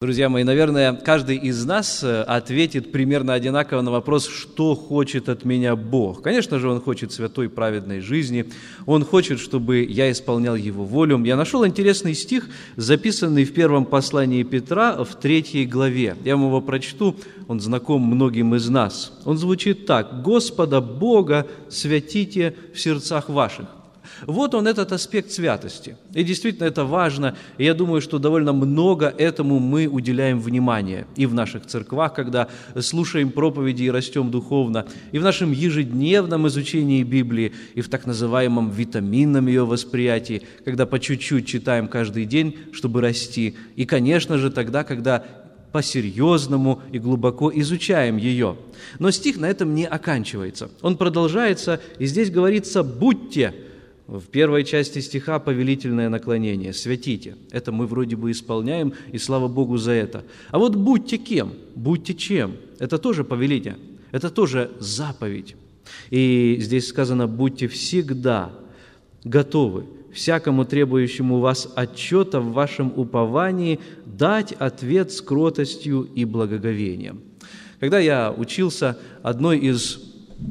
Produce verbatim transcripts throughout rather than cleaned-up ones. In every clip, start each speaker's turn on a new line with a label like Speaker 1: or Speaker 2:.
Speaker 1: Друзья мои, наверное, каждый из нас ответит примерно одинаково на вопрос, что хочет от меня Бог. Конечно же, Он хочет святой праведной жизни, Он хочет, чтобы я исполнял Его волю. Я нашел интересный стих, записанный в первом послании Петра в третьей главе. Я вам его прочту, он знаком многим из нас. Он звучит так: «Господа Бога святите в сердцах ваших». Вот он, этот аспект святости. И действительно это важно. И я думаю, что довольно много этому мы уделяем внимания. И в наших церквах, когда слушаем проповеди и растем духовно, и в нашем ежедневном изучении Библии, и в так называемом витаминном ее восприятии, когда по чуть-чуть читаем каждый день, чтобы расти. И, конечно же, тогда, когда по-серьезному и глубоко изучаем ее. Но стих на этом не оканчивается. Он продолжается, и здесь говорится «будьте». В первой части стиха повелительное наклонение «святите». Это мы вроде бы исполняем, и слава Богу за это. А вот будьте кем? Будьте чем? Это тоже повеление, это тоже заповедь. И здесь сказано «будьте всегда готовы всякому требующему вас отчета в вашем уповании дать ответ с кротостью и благоговением». Когда я учился, одной из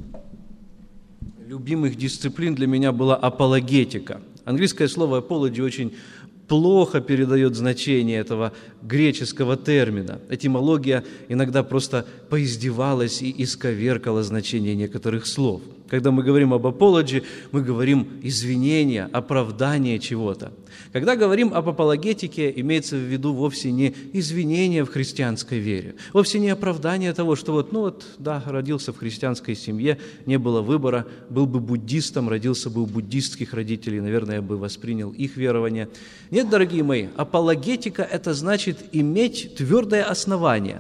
Speaker 1: любимых дисциплин для меня была апологетика. Английское слово apology очень плохо передает значение этого греческого термина. Этимология иногда просто поиздевалась и исковеркала значение некоторых слов. Когда мы говорим об apology, мы говорим извинение, оправдание чего-то. Когда говорим об апологетике, имеется в виду вовсе не извинение в христианской вере, вовсе не оправдание того, что вот, ну вот, да, родился в христианской семье, не было выбора, был бы буддистом, родился бы у буддистских родителей, наверное, я бы воспринял их верование. Нет, дорогие мои, апологетика – это значит иметь твердое основание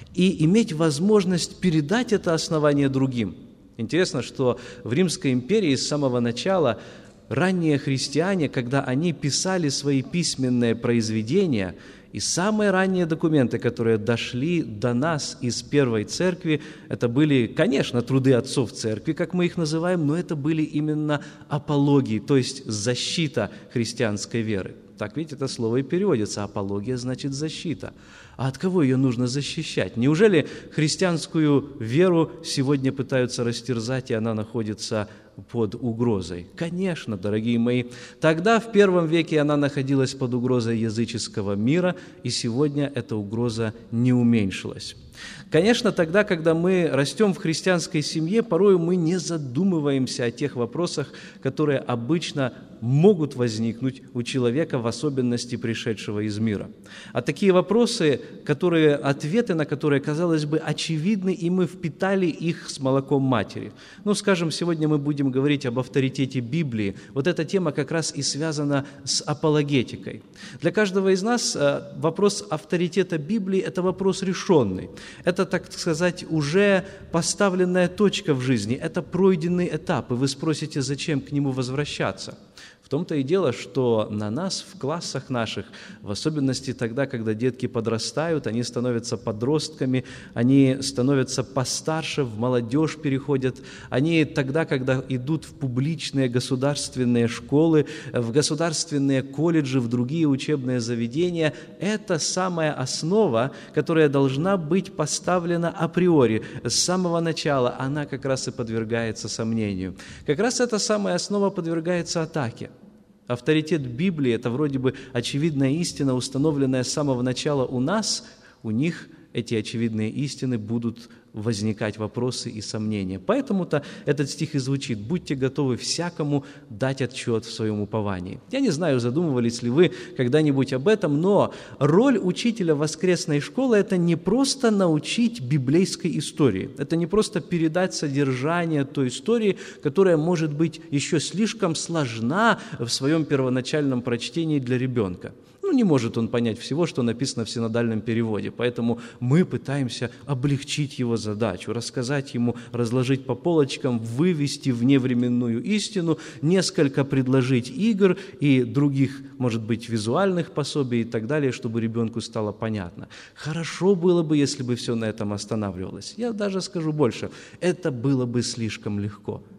Speaker 1: и иметь возможность передать это основание другим. Интересно, что в Римской империи с самого начала ранние христиане, когда они писали свои письменные произведения, и самые ранние документы, которые дошли до нас из Первой Церкви, это были, конечно, труды отцов Церкви, как мы их называем, но это были именно апологии, то есть защита христианской веры. Так ведь это слово и переводится. Апология значит защита. А от кого ее нужно защищать? Неужели христианскую веру сегодня пытаются растерзать, и она находится под угрозой? Конечно, дорогие мои. Тогда, в первом веке, она находилась под угрозой языческого мира, и сегодня эта угроза не уменьшилась. Конечно, тогда, когда мы растем в христианской семье, порой мы не задумываемся о тех вопросах, которые обычно могут возникнуть у человека, в особенности пришедшего из мира. А такие вопросы, которые, ответы на которые, казалось бы, очевидны, и мы впитали их с молоком матери. Ну, скажем, сегодня мы будем говорить об авторитете Библии. Вот эта тема как раз и связана с апологетикой. Для каждого из нас вопрос авторитета Библии – это вопрос решенный. Это, так сказать, уже поставленная точка в жизни, это пройденный этап, и вы спросите, зачем к нему возвращаться? В том-то и дело, что на нас в классах наших, в особенности тогда, когда детки подрастают, они становятся подростками, они становятся постарше, в молодежь переходят, они тогда, когда идут в публичные государственные школы, в государственные колледжи, в другие учебные заведения, это самая основа, которая должна быть поставлена априори, с самого начала, она как раз и подвергается сомнению. Как раз эта самая основа подвергается атаке. Авторитет Библии – это вроде бы очевидная истина, установленная с самого начала у нас, у них эти очевидные истины будут возникать вопросы и сомнения. Поэтому-то этот стих и звучит: «Будьте готовы всякому дать отчет в своем уповании». Я не знаю, задумывались ли вы когда-нибудь об этом, но роль учителя воскресной школы – это не просто научить библейской истории, это не просто передать содержание той истории, которая может быть еще слишком сложна в своем первоначальном прочтении для ребенка. Ну, не может он понять всего, что написано в синодальном переводе, поэтому мы пытаемся облегчить его задачу, рассказать ему, разложить по полочкам, вывести в невременную истину, несколько предложить игр и других, может быть, визуальных пособий и так далее, чтобы ребенку стало понятно. Хорошо было бы, если бы все на этом останавливалось. Я даже скажу больше, это было бы слишком легко.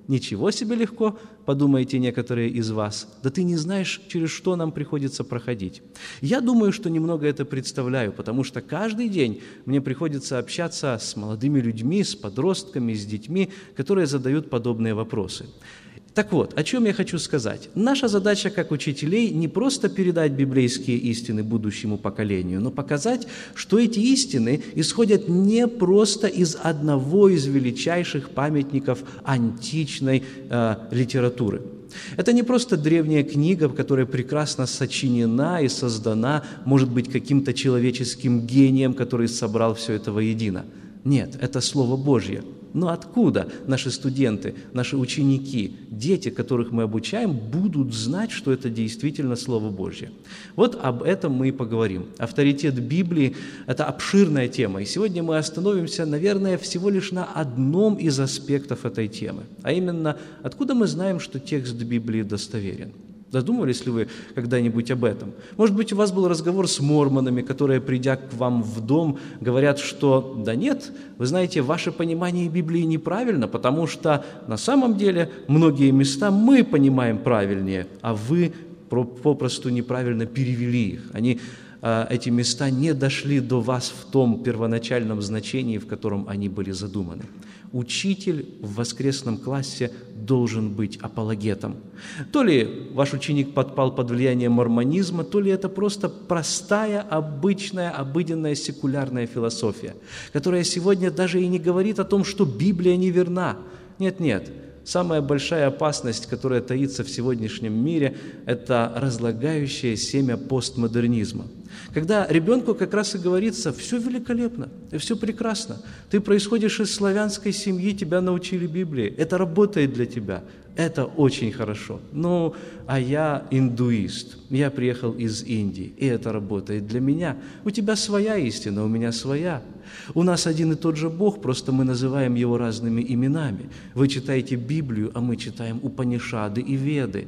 Speaker 1: Ничего себе легко, подумаете некоторые из вас. Да ты не знаешь, через что нам приходится проходить. Я думаю, что немного это представляю, потому что каждый день мне приходится общаться с молодыми людьми, с подростками, с детьми, которые задают подобные вопросы. Так вот, о чем я хочу сказать. Наша задача как учителей не просто передать библейские истины будущему поколению, но показать, что эти истины исходят не просто из одного из величайших памятников античной э, литературы. Это не просто древняя книга, которая прекрасно сочинена и создана, может быть, каким-то человеческим гением, который собрал все это воедино. Нет, это Слово Божье. Но откуда наши студенты, наши ученики, дети, которых мы обучаем, будут знать, что это действительно Слово Божье? Вот об этом мы и поговорим. Авторитет Библии – это обширная тема, и сегодня мы остановимся, наверное, всего лишь на одном из аспектов этой темы, а именно, откуда мы знаем, что текст Библии достоверен. Задумывались ли вы когда-нибудь об этом? Может быть, у вас был разговор с мормонами, которые, придя к вам в дом, говорят, что «да нет, вы знаете, ваше понимание Библии неправильно, потому что на самом деле многие места мы понимаем правильнее, а вы попросту неправильно перевели их. Они, эти места не дошли до вас в том первоначальном значении, в котором они были задуманы». Учитель в воскресном классе должен быть апологетом. То ли ваш ученик подпал под влияние мормонизма, то ли это просто простая, обычная, обыденная секулярная философия, которая сегодня даже и не говорит о том, что Библия неверна. Нет-нет. Самая большая опасность, которая таится в сегодняшнем мире, это разлагающее семя постмодернизма. Когда ребенку как раз и говорится, все великолепно, все прекрасно, ты происходишь из славянской семьи, тебя научили Библии, это работает для тебя, это очень хорошо. Ну, а я индуист, я приехал из Индии, и это работает для меня. У тебя своя истина, у меня своя. У нас один и тот же Бог, просто мы называем Его разными именами. Вы читаете Библию, а мы читаем Упанишады и Веды.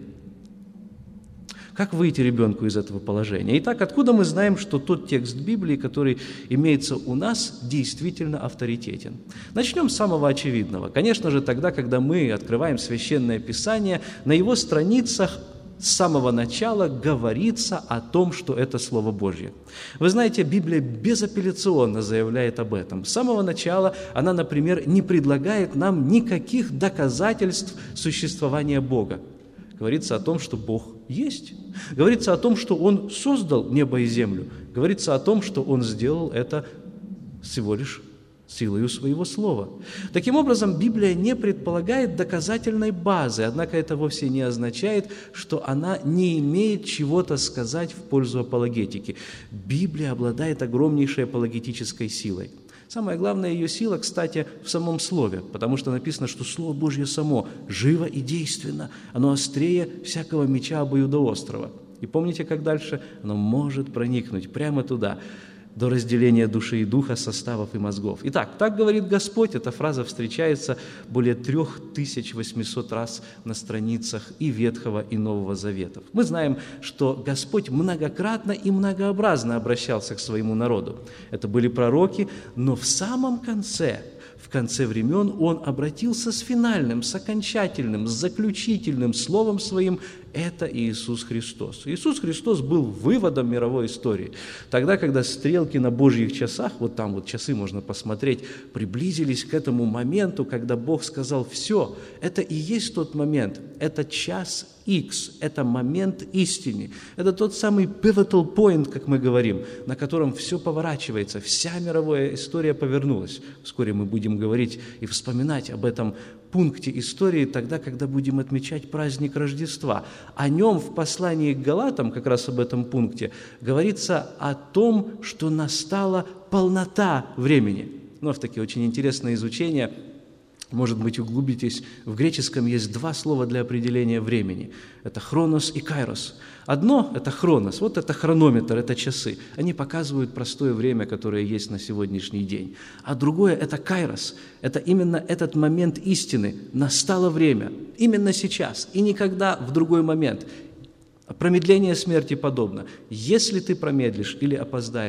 Speaker 1: Как выйти ребенку из этого положения? Итак, откуда мы знаем, что тот текст Библии, который имеется у нас, действительно авторитетен? Начнем с самого очевидного. Конечно же, тогда, когда мы открываем Священное Писание, на его страницах с самого начала говорится о том, что это Слово Божье. Вы знаете, Библия безапелляционно заявляет об этом. С самого начала она, например, не предлагает нам никаких доказательств существования Бога. Говорится о том, что Бог есть. Говорится о том, что Он создал небо и землю. Говорится о том, что Он сделал это всего лишь силою Своего Слова. Таким образом, Библия не предполагает доказательной базы, однако это вовсе не означает, что она не имеет чего-то сказать в пользу апологетики. Библия обладает огромнейшей апологетической силой. Самая главная ее сила, кстати, в самом Слове, потому что написано, что Слово Божье само живо и действенно, оно острее всякого меча обоюдоострого. И помните, как дальше? Оно может проникнуть прямо туда, до разделения души и духа, составов и мозгов. Итак, так говорит Господь. Эта фраза встречается более три тысячи восемьсот раз на страницах и Ветхого, и Нового Заветов. Мы знаем, что Господь многократно и многообразно обращался к своему народу. Это были пророки, но в самом конце, в конце времен Он обратился с финальным, с окончательным, с заключительным словом Своим. Это Иисус Христос. Иисус Христос был выводом мировой истории. Тогда, когда стрелки на Божьих часах, вот там вот часы можно посмотреть, приблизились к этому моменту, когда Бог сказал «все», это и есть тот момент, это час X, это момент истины, это тот самый pivotal point, как мы говорим, на котором все поворачивается, вся мировая история повернулась. Вскоре мы будем говорить и вспоминать об этом пункте истории тогда, когда будем отмечать праздник Рождества. О нем в послании к Галатам, как раз об этом пункте, говорится о том, что настала полнота времени. Ну, в такие очень интересные изучения, может быть, углубитесь. В греческом есть два слова для определения времени. Это хронос и кайрос. Одно – это хронос, вот это хронометр, это часы. Они показывают простое время, которое есть на сегодняшний день. А другое – это кайрос. Это именно этот момент истины. Настало время. Именно сейчас и никогда в другой момент. Промедление смерти подобно. Если ты промедлишь или опоздаешь,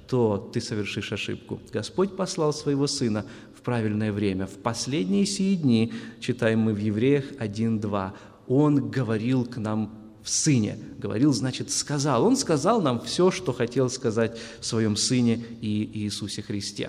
Speaker 1: то ты совершишь ошибку. Господь послал Своего Сына в правильное время. В последние сии дни, читаем мы в Евреях один два, Он говорил к нам в Сыне. Говорил, значит, сказал. Он сказал нам все, что хотел сказать в Своем Сыне и Иисусе Христе.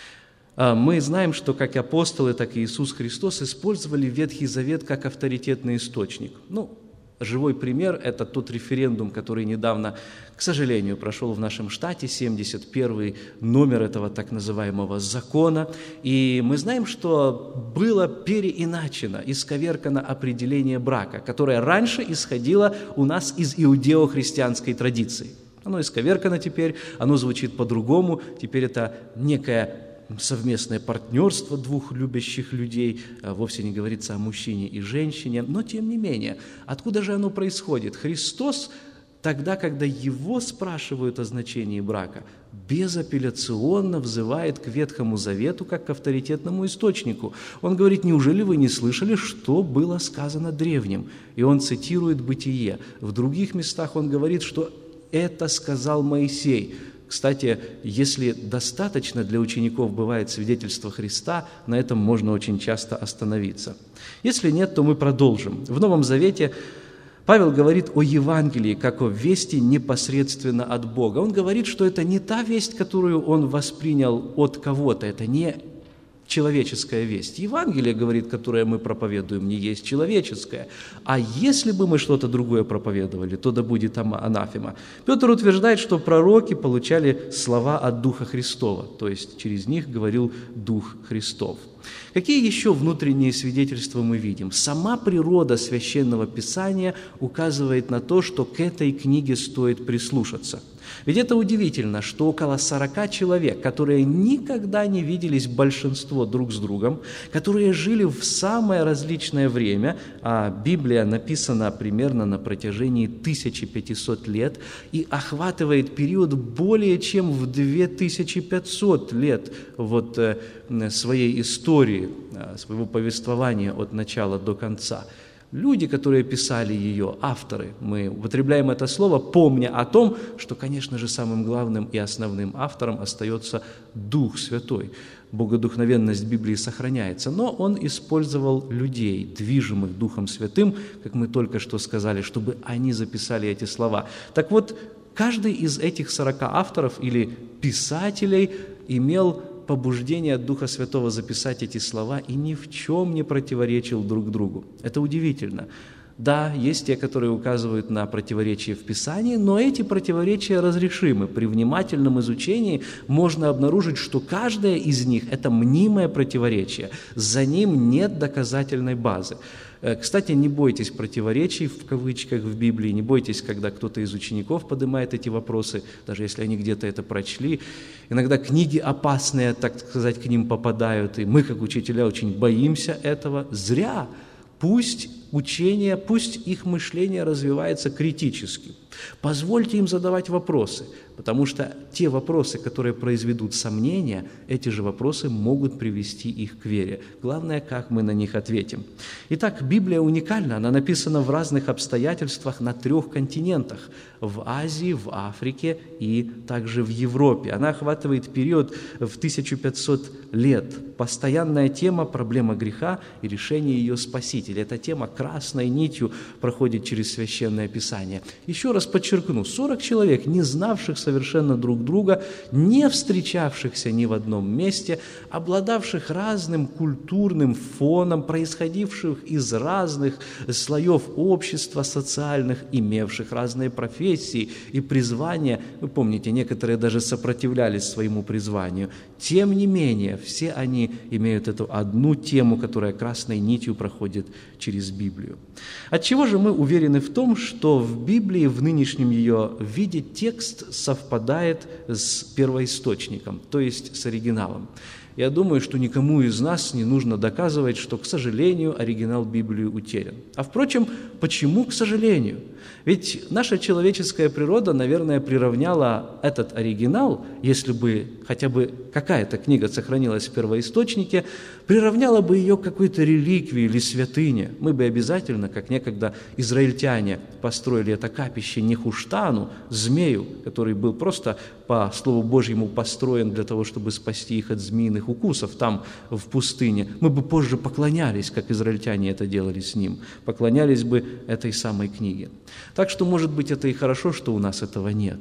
Speaker 1: Мы знаем, что как апостолы, так и Иисус Христос использовали Ветхий Завет как авторитетный источник. Ну, живой пример – это тот референдум, который недавно, к сожалению, прошел в нашем штате, семьдесят первый номер этого так называемого закона. И мы знаем, что было переиначено, исковеркано определение брака, которое раньше исходило у нас из иудео-христианской традиции. Оно исковеркано теперь, оно звучит по-другому, теперь это некое совместное партнерство двух любящих людей, вовсе не говорится о мужчине и женщине, но тем не менее, откуда же оно происходит? Христос, тогда, когда Его спрашивают о значении брака, безапелляционно взывает к Ветхому Завету как к авторитетному источнику. Он говорит, неужели вы не слышали, что было сказано древним? И он цитирует Бытие. В других местах он говорит, что это сказал Моисей. Кстати, если достаточно для учеников бывает свидетельство Христа, на этом можно очень часто остановиться. Если нет, то мы продолжим. В Новом Завете Павел говорит о Евангелии, как о вести непосредственно от Бога. Он говорит, что это не та весть, которую он воспринял от кого-то, это не человеческая весть. Евангелие, говорит, которое мы проповедуем, не есть человеческое. А если бы мы что-то другое проповедовали, то да будет анафема. Петр утверждает, что пророки получали слова от Духа Христова, то есть через них говорил Дух Христов. Какие еще внутренние свидетельства мы видим? Сама природа Священного Писания указывает на то, что к этой книге стоит прислушаться. Ведь это удивительно, что около сорока человек, которые никогда не виделись большинство друг с другом, которые жили в самое различное время, а Библия написана примерно на протяжении тысячи пятисот лет и охватывает период более чем в две тысячи пятьсот лет вот, э, своей истории, э, своего повествования от начала до конца. Люди, которые писали ее, авторы, мы употребляем это слово, помня о том, что, конечно же, самым главным и основным автором остается Дух Святой. Богодухновенность Библии сохраняется, но он использовал людей, движимых Духом Святым, как мы только что сказали, чтобы они записали эти слова. Так вот, каждый из этих сорока авторов или писателей имел побуждение от Духа Святого записать эти слова и ни в чем не противоречил друг другу. Это удивительно. Да, есть те, которые указывают на противоречия в Писании, но эти противоречия разрешимы. При внимательном изучении можно обнаружить, что каждое из них – это мнимое противоречие. За ним нет доказательной базы. Кстати, не бойтесь противоречий, в кавычках, в Библии, не бойтесь, когда кто-то из учеников поднимает эти вопросы, даже если они где-то это прочли. Иногда книги опасные, так сказать, к ним попадают, и мы, как учителя, очень боимся этого. Зря. Пусть учение, пусть их мышление развивается критически. Позвольте им задавать вопросы, потому что те вопросы, которые произведут сомнения, эти же вопросы могут привести их к вере. Главное, как мы на них ответим. Итак, Библия уникальна, она написана в разных обстоятельствах на трех континентах – в Азии, в Африке и также в Европе. Она охватывает период в тысячу пятьсот лет. Постоянная тема – проблема греха и решение ее спасителя. Эта тема красной нитью проходит через Священное Писание. Еще раз подчеркну, сорок человек, не знавших совершенно друг друга, не встречавшихся ни в одном месте, обладавших разным культурным фоном, происходивших из разных слоев общества социальных, имевших разные профессии и призвания. Вы помните, некоторые даже сопротивлялись своему призванию. Тем не менее, все они имеют эту одну тему, которая красной нитью проходит через Библию. Отчего же мы уверены в том, что в Библии, в нынешнем ее виде, текст совпадает с первоисточником, то есть с оригиналом? Я думаю, что никому из нас не нужно доказывать, что, к сожалению, оригинал Библии утерян. А впрочем, почему к сожалению? Ведь наша человеческая природа, наверное, приравняла этот оригинал, если бы хотя бы какая-то книга сохранилась в первоисточнике, приравняла бы ее к какой-то реликвии или святыне. Мы бы обязательно, как некогда израильтяне, построили это капище Нехуштану, змею, который был просто, по Слову Божьему, построен для того, чтобы спасти их от змеиных укусов там, в пустыне. Мы бы позже поклонялись, как израильтяне это делали с ним, поклонялись бы этой самой книге. Так что, может быть, это и хорошо, что у нас этого нет.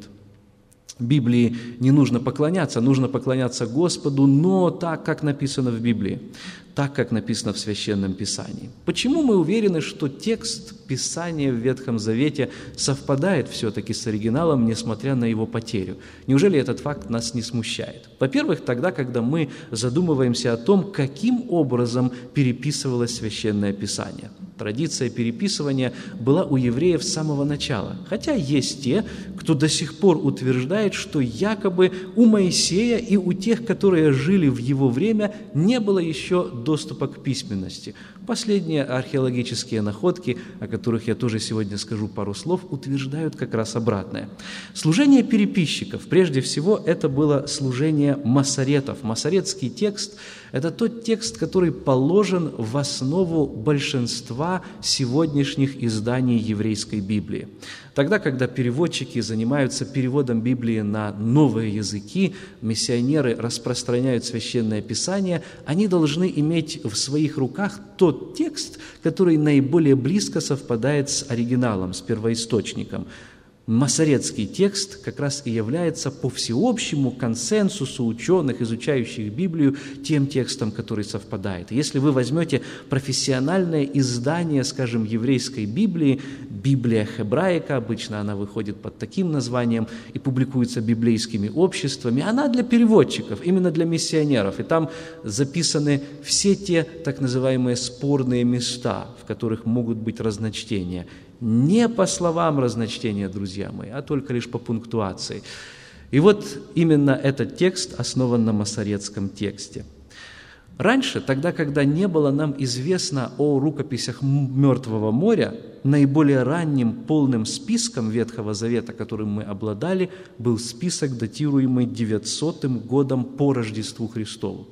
Speaker 1: Библии не нужно поклоняться, нужно поклоняться Господу, но так, как написано в Библии, так, как написано в Священном Писании. Почему мы уверены, что текст Писания в Ветхом Завете совпадает все-таки с оригиналом, несмотря на его потерю? Неужели этот факт нас не смущает? Во-первых, тогда, когда мы задумываемся о том, каким образом переписывалось Священное Писание. Традиция переписывания была у евреев с самого начала, хотя есть те, кто до сих пор утверждает, что якобы у Моисея и у тех, которые жили в его время, не было еще доступа к письменности. Последние археологические находки, о которых я тоже сегодня скажу пару слов, утверждают как раз обратное. Служение переписчиков, прежде всего, это было служение масоретов. Масоретский текст – это тот текст, который положен в основу большинства сегодняшних изданий еврейской Библии. Тогда, когда переводчики занимаются переводом Библии на новые языки, миссионеры распространяют Священное Писание, они должны иметь в своих руках тот текст, который наиболее близко совпадает с оригиналом, с первоисточником. Масоретский текст как раз и является по всеобщему консенсусу ученых, изучающих Библию, тем текстом, который совпадает. Если вы возьмете профессиональное издание, скажем, еврейской Библии, Библия Хебраика, обычно она выходит под таким названием и публикуется библейскими обществами, она для переводчиков, именно для миссионеров, и там записаны все те так называемые спорные места, в которых могут быть разночтения. Не по словам разночтения, друзья мои, а только лишь по пунктуации. И вот именно этот текст основан на масоретском тексте. Раньше, тогда, когда не было нам известно о рукописях Мертвого моря, наиболее ранним полным списком Ветхого Завета, которым мы обладали, был список, датируемый девятисотым годом по Рождеству Христову.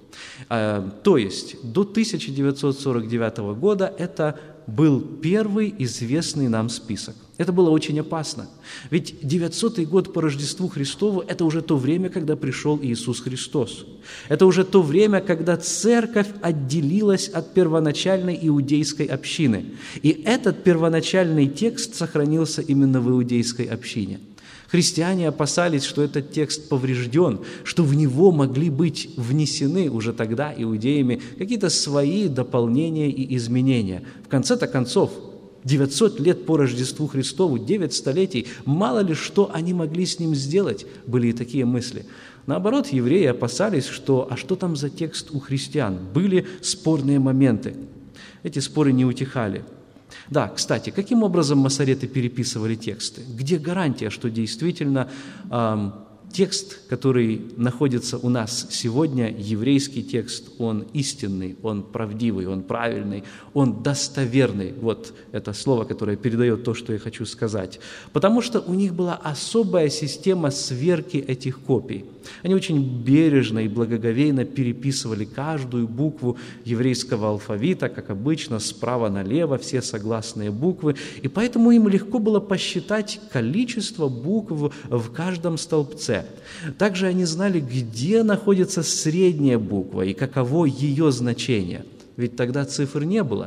Speaker 1: То есть до тысяча девятьсот сорок девятого года это был первый известный нам список. Это было очень опасно. Ведь девятисотый год по Рождеству Христову – это уже то время, когда пришел Иисус Христос. Это уже то время, когда церковь отделилась от первоначальной иудейской общины. И этот первоначальный текст сохранился именно в иудейской общине. Христиане опасались, что этот текст поврежден, что в него могли быть внесены уже тогда иудеями какие-то свои дополнения и изменения. В конце-то концов, девятьсот лет по Рождеству Христову, девять столетий, мало ли что они могли с ним сделать, были и такие мысли. Наоборот, евреи опасались, что «а что там за текст у христиан?» Были спорные моменты. Эти споры не утихали. Да, кстати, каким образом масореты переписывали тексты? Где гарантия, что действительно э, текст, который находится у нас сегодня, еврейский текст, он истинный, он правдивый, он правильный, он достоверный? Вот это слово, которое передает то, что я хочу сказать. Потому что у них была особая система сверки этих копий. Они очень бережно и благоговейно переписывали каждую букву еврейского алфавита, как обычно, справа налево, все согласные буквы, и поэтому им легко было посчитать количество букв в каждом столбце. Также они знали, где находится средняя буква и каково ее значение. Ведь тогда цифр не было,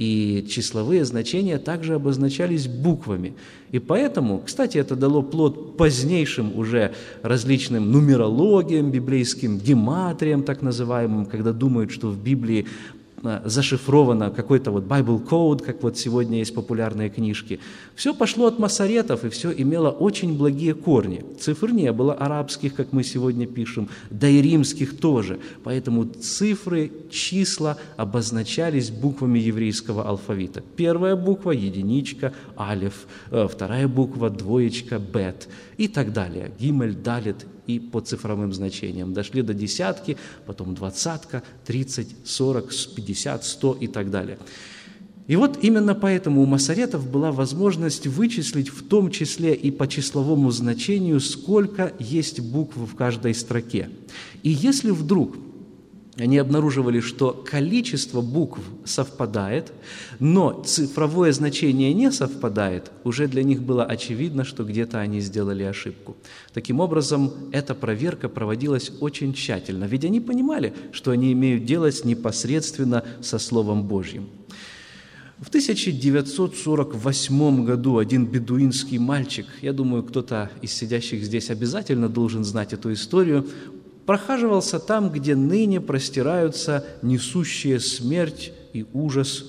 Speaker 1: и числовые значения также обозначались буквами. И поэтому, кстати, это дало плод позднейшим уже различным нумерологиям библейским, гематриям так называемым, когда думают, что в Библии зашифровано какой-то вот Bible Code, как вот сегодня есть популярные книжки. Все пошло от масоретов, и все имело очень благие корни. Цифр не было арабских, как мы сегодня пишем, да и римских тоже. Поэтому цифры, числа обозначались буквами еврейского алфавита. Первая буква – единичка, алеф, вторая буква – двоечка, бет и так далее, гимель, далет и по цифровым значениям. Дошли до десятки, потом двадцатка, тридцать, сорок, пятьдесят, сто и так далее. И вот именно поэтому у масоретов была возможность вычислить в том числе и по числовому значению, сколько есть букв в каждой строке. И если вдруг они обнаруживали, что количество букв совпадает, но цифровое значение не совпадает, уже для них было очевидно, что где-то они сделали ошибку. Таким образом, эта проверка проводилась очень тщательно, ведь они понимали, что они имеют дело непосредственно со Словом Божьим. В тысяча девятьсот сорок восьмом году один бедуинский мальчик, я думаю, кто-то из сидящих здесь обязательно должен знать эту историю, прохаживался там, где ныне простираются несущие смерть и ужас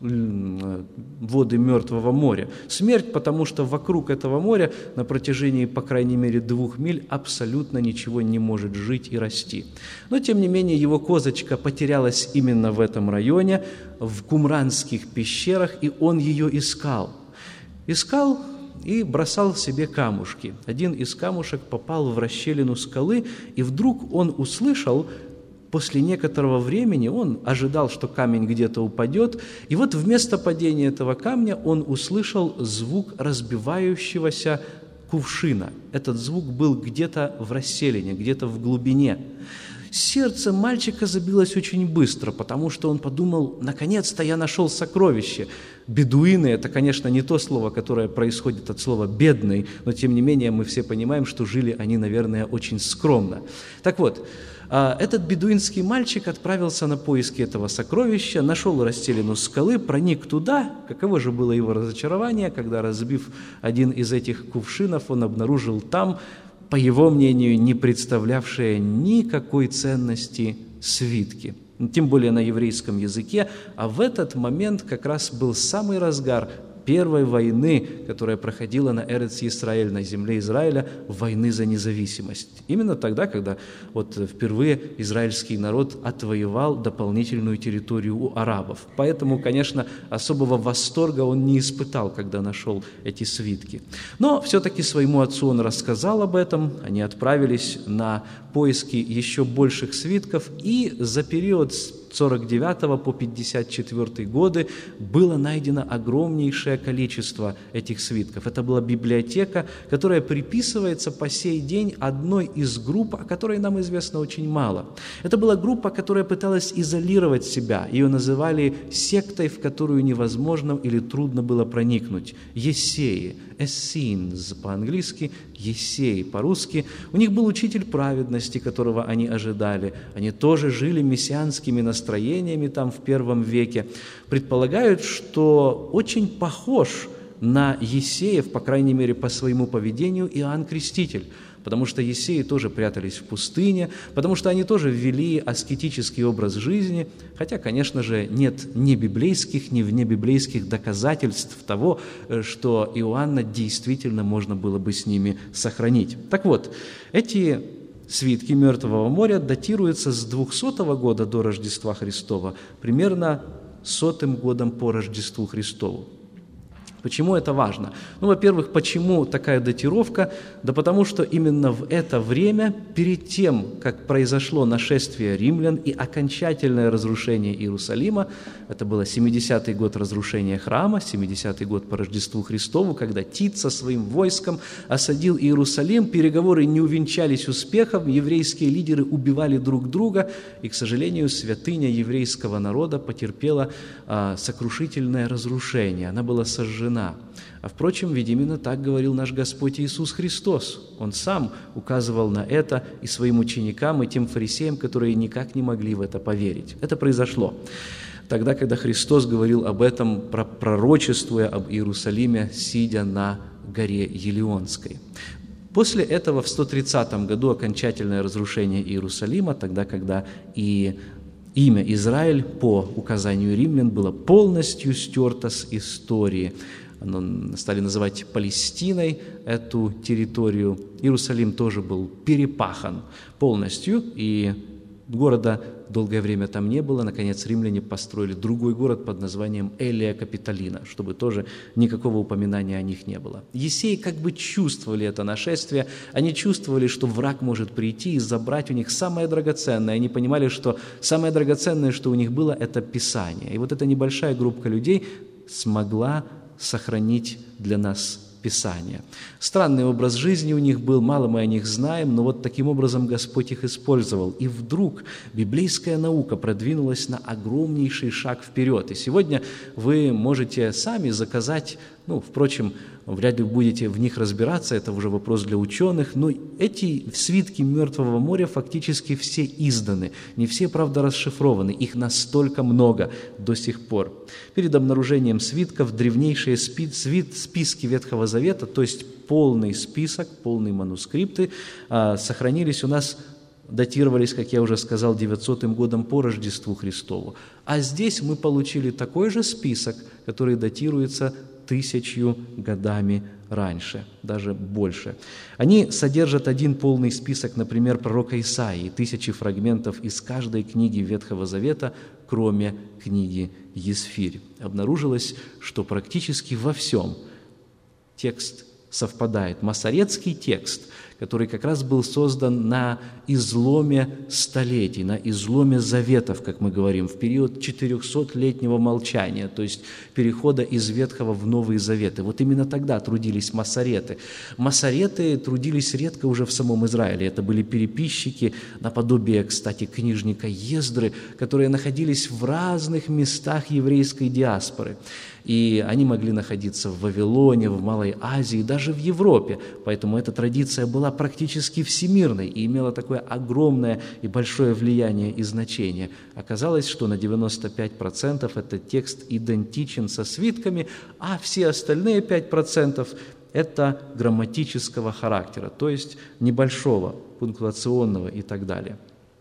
Speaker 1: воды Мертвого моря. Смерть, потому что вокруг этого моря на протяжении, по крайней мере, двух миль абсолютно ничего не может жить и расти. Но, тем не менее, его козочка потерялась именно в этом районе, в Кумранских пещерах, и он ее искал. Искал и бросал себе камушки. Один из камушек попал в расщелину скалы, и вдруг он услышал, после некоторого времени, он ожидал, что камень где-то упадет, и вот вместо падения этого камня он услышал звук разбивающегося кувшина. Этот звук был где-то в расселине, где-то в глубине. Сердце мальчика забилось очень быстро, потому что он подумал: наконец-то я нашел сокровище. Бедуины – это, конечно, не то слово, которое происходит от слова «бедный», но, тем не менее, мы все понимаем, что жили они, наверное, очень скромно. Так вот, этот бедуинский мальчик отправился на поиски этого сокровища, нашел расстеленную скалы, проник туда. Каково же было его разочарование, когда, разбив один из этих кувшинов, он обнаружил там, по его мнению, не представлявшие никакой ценности свитки, тем более на еврейском языке, а в этот момент как раз был самый разгар первой войны, которая проходила на Эрец-Исраэль, на земле Израиля, войны за независимость. Именно тогда, когда вот впервые израильский народ отвоевал дополнительную территорию у арабов. Поэтому, конечно, особого восторга он не испытал, когда нашел эти свитки. Но все-таки своему отцу он рассказал об этом, они отправились на поиски еще больших свитков, и за период с сорок девятого по пятьдесят четвёртый годы было найдено огромнейшее количество этих свитков. Это была библиотека, которая приписывается по сей день одной из групп, о которой нам известно очень мало. Это была группа, которая пыталась изолировать себя. Ее называли сектой, в которую невозможно или трудно было проникнуть. Ессеи, Essenes по-английски, Ессеи по-русски. У них был учитель праведности, которого они ожидали. Они тоже жили мессианскими настроениями там в первом веке. Предполагают, что очень похож на Ессеев, по крайней мере, по своему поведению, Иоанн Креститель, потому что Ессеи тоже прятались в пустыне, потому что они тоже ввели аскетический образ жизни, хотя, конечно же, нет ни библейских, ни внебиблейских доказательств того, что Иоанна действительно можно было бы с ними сохранить. Так вот, эти свитки Мертвого моря датируются с двухсотого года до Рождества Христова, примерно сотым годом по Рождеству Христову. Почему это важно? Ну, во-первых, почему такая датировка? Да потому что именно в это время, перед тем, как произошло нашествие римлян и окончательное разрушение Иерусалима, это был семидесятый год разрушения храма, семидесятый год по Рождеству Христову, когда Тит со своим войском осадил Иерусалим, переговоры не увенчались успехом, еврейские лидеры убивали друг друга, и, к сожалению, святыня еврейского народа потерпела а, сокрушительное разрушение, она была сожжена. А впрочем, ведь именно так говорил наш Господь Иисус Христос. Он сам указывал на это и своим ученикам, и тем фарисеям, которые никак не могли в это поверить. Это произошло тогда, когда Христос говорил об этом, пророчествуя об Иерусалиме, сидя на горе Елеонской. После этого в сто тридцатом году окончательное разрушение Иерусалима, тогда, когда и имя Израиль по указанию римлян было полностью стерто с истории. Оно стали называть Палестиной эту территорию. Иерусалим тоже был перепахан полностью, и Города долгое время там не было. Наконец, римляне построили другой город под названием Элия Капитолина, чтобы тоже никакого упоминания о них не было. Есеи как бы чувствовали это нашествие. Они чувствовали, что враг может прийти и забрать у них самое драгоценное. Они понимали, что самое драгоценное, что у них было, это Писание. И вот эта небольшая группа людей смогла сохранить для нас Писание. Странный образ жизни у них был, мало мы о них знаем, но вот таким образом Господь их использовал. И вдруг библейская наука продвинулась на огромнейший шаг вперед. И сегодня вы можете сами заказать, ну, впрочем, вряд ли будете в них разбираться, это уже вопрос для ученых, но эти свитки Мертвого моря фактически все изданы. Не все, правда, расшифрованы, их настолько много до сих пор. Перед обнаружением свитков древнейшие спи- свит- списки Ветхого Завета, то есть полный список, полные манускрипты, а, сохранились у нас, датировались, как я уже сказал, девятисотым годом по Рождеству Христову. А здесь мы получили такой же список, который датируется тысячью годами раньше, даже больше. Они содержат один полный список, например, пророка Исаии, тысячи фрагментов из каждой книги Ветхого Завета, кроме книги Есфирь. Обнаружилось, что практически во всем текст совпадает. Масоретский текст, который как раз был создан на изломе столетий, на изломе заветов, как мы говорим, в период четырехсотлетнего молчания, то есть перехода из Ветхого в Новые Заветы. Вот именно тогда трудились масореты. Масореты трудились редко уже в самом Израиле. Это были переписчики, наподобие, кстати, книжника Ездры, которые находились в разных местах еврейской диаспоры. И они могли находиться в Вавилоне, в Малой Азии, даже в Европе. Поэтому эта традиция была практически всемирной и имела такое огромное и большое влияние и значение. Оказалось, что на девяносто пять процентов этот текст идентичен со свитками, а все остальные пять процентов – это грамматического характера, то есть небольшого, пунктуационного и так далее.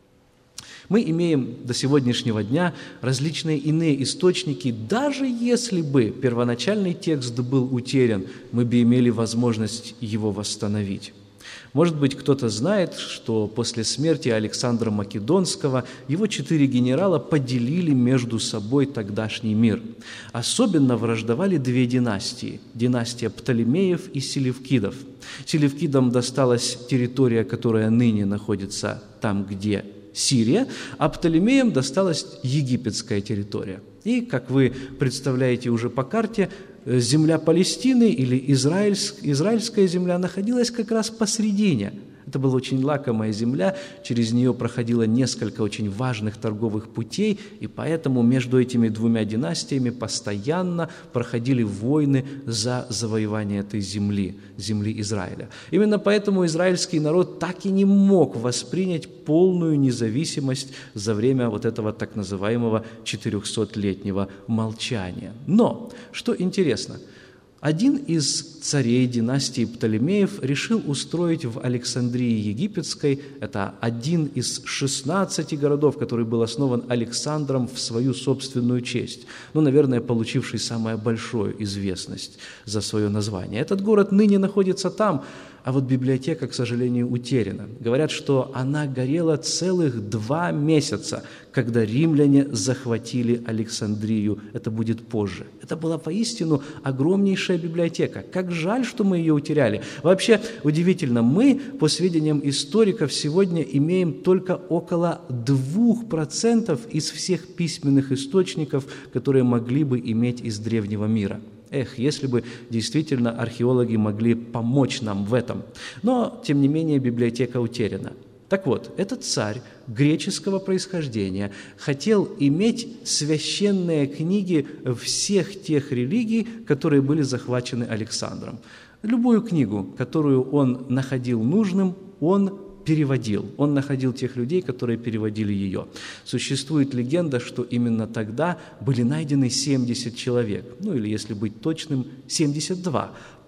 Speaker 1: Мы имеем до сегодняшнего дня различные иные источники. Даже если бы первоначальный текст был утерян, мы бы имели возможность его восстановить. Может быть, кто-то знает, что после смерти Александра Македонского его четыре генерала поделили между собой тогдашний мир. Особенно враждовали две династии – династия Птолемеев и Селевкидов. Селевкидам досталась территория, которая ныне находится там, где Сирия, а Птолемеям досталась египетская территория. И, как вы представляете уже по карте, земля Палестины или израильская земля находилась как раз посредине. Это была очень лакомая земля, через нее проходило несколько очень важных торговых путей, и поэтому между этими двумя династиями постоянно проходили войны за завоевание этой земли, земли Израиля. Именно поэтому израильский народ так и не мог воспринять полную независимость за время вот этого так называемого четырехсотлетнего молчания. Но, что интересно, один из царей династии Птолемеев решил устроить в Александрии Египетской, это один из шестнадцати городов, который был основан Александром в свою собственную честь, ну, наверное, получивший самую большую известность за свое название. Этот город ныне находится там, а вот библиотека, к сожалению, утеряна. Говорят, что она горела целых два месяца, когда римляне захватили Александрию. Это будет позже. Это была поистину огромнейшая библиотека. Как жаль, что мы ее утеряли. Вообще, удивительно, мы, по сведениям историков, сегодня имеем только около двух процентов из всех письменных источников, которые могли бы иметь из древнего мира. Эх, если бы действительно археологи могли помочь нам в этом. Но, тем не менее, библиотека утеряна. Так вот, этот царь греческого происхождения хотел иметь священные книги всех тех религий, которые были захвачены Александром. Любую книгу, которую он находил нужным, он переводил. Он находил тех людей, которые переводили ее. Существует легенда, что именно тогда были найдены семьдесят человек, ну или, если быть точным, семьдесят два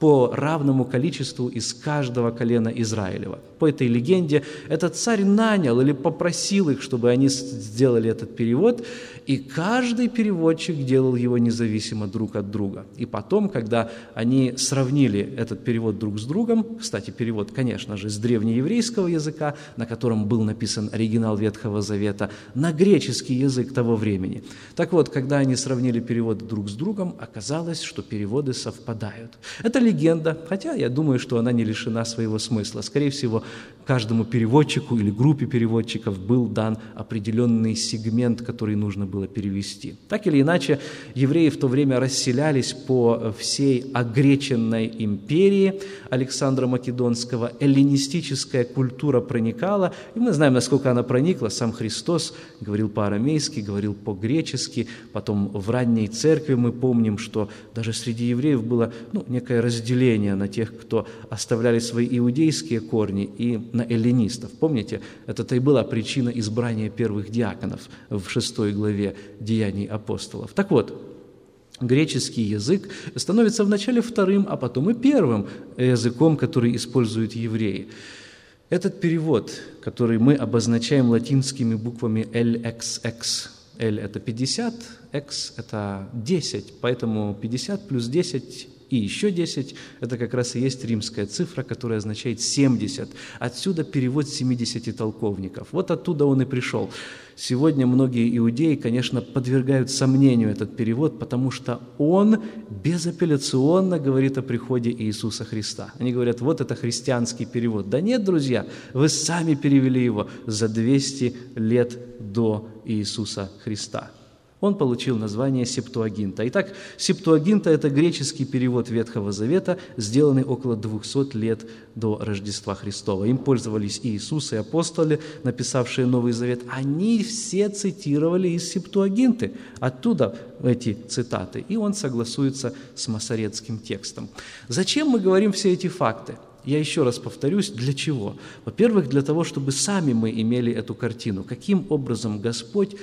Speaker 1: по равному количеству из каждого колена Израилева. По этой легенде этот царь нанял или попросил их, чтобы они сделали этот перевод, и каждый переводчик делал его независимо друг от друга. И потом, когда они сравнили этот перевод друг с другом, кстати, перевод, конечно же, с древнееврейского языка, на котором был написан оригинал Ветхого Завета, на греческий язык того времени. Так вот, когда они сравнили переводы друг с другом, оказалось, что переводы совпадают. Это легенда, хотя я думаю, что она не лишена своего смысла. Скорее всего, каждому переводчику или группе переводчиков был дан определенный сегмент, который нужно было перевести. Так или иначе, евреи в то время расселялись по всей огреченной империи Александра Македонского, эллинистическая культура проникала, и мы знаем, насколько она проникла. Сам Христос говорил по-арамейски, говорил по-гречески, потом в ранней церкви мы помним, что даже среди евреев было ну, некое разделение на тех, кто оставляли свои иудейские корни, и на эллинистов. Помните, это-то и была причина избрания первых диаконов в шестой главе Деяний апостолов. Так вот, греческий язык становится вначале вторым, а потом и первым языком, который используют евреи. Этот перевод, который мы обозначаем латинскими буквами эл икс икс, L – это пятьдесят, X – это десять, поэтому пятьдесят плюс десять и еще десять – это как раз и есть римская цифра, которая означает семьдесят. Отсюда перевод семидесяти толковников. Вот оттуда он и пришел. Сегодня многие иудеи, конечно, подвергают сомнению этот перевод, потому что он безапелляционно говорит о приходе Иисуса Христа. Они говорят, вот это христианский перевод. Да нет, друзья, вы сами перевели его за двести лет до Иисуса Христа. Он получил название Септуагинта. Итак, Септуагинта – это греческий перевод Ветхого Завета, сделанный около двухсот лет до Рождества Христова. Им пользовались и Иисус, и апостолы, написавшие Новый Завет. Они все цитировали из Септуагинты, оттуда эти цитаты, и он согласуется с масоретским текстом. Зачем мы говорим все эти факты? Я еще раз повторюсь, для чего? Во-первых, для того, чтобы сами мы имели эту картину. Каким образом Господь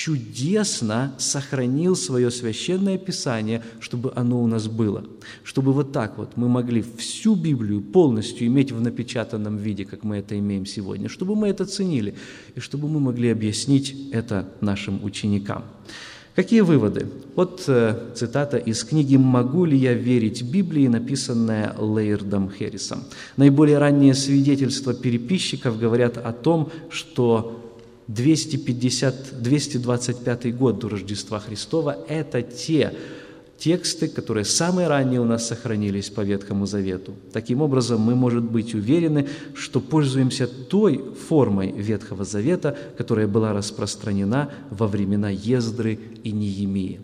Speaker 1: чудесно сохранил свое священное Писание, чтобы оно у нас было. Чтобы вот так вот мы могли всю Библию полностью иметь в напечатанном виде, как мы это имеем сегодня. Чтобы мы это ценили, и чтобы мы могли объяснить это нашим ученикам. Какие выводы? Вот э, цитата из книги «Могу ли я верить Библии», написанная Лейердом Хэррисом. Наиболее ранние свидетельства переписчиков говорят о том, что двести пятьдесят, двести двадцать пятый год до Рождества Христова – это те тексты, которые самые ранние у нас сохранились по Ветхому Завету. Таким образом, мы, может быть, уверены, что пользуемся той формой Ветхого Завета, которая была распространена во времена Ездры и Неемии.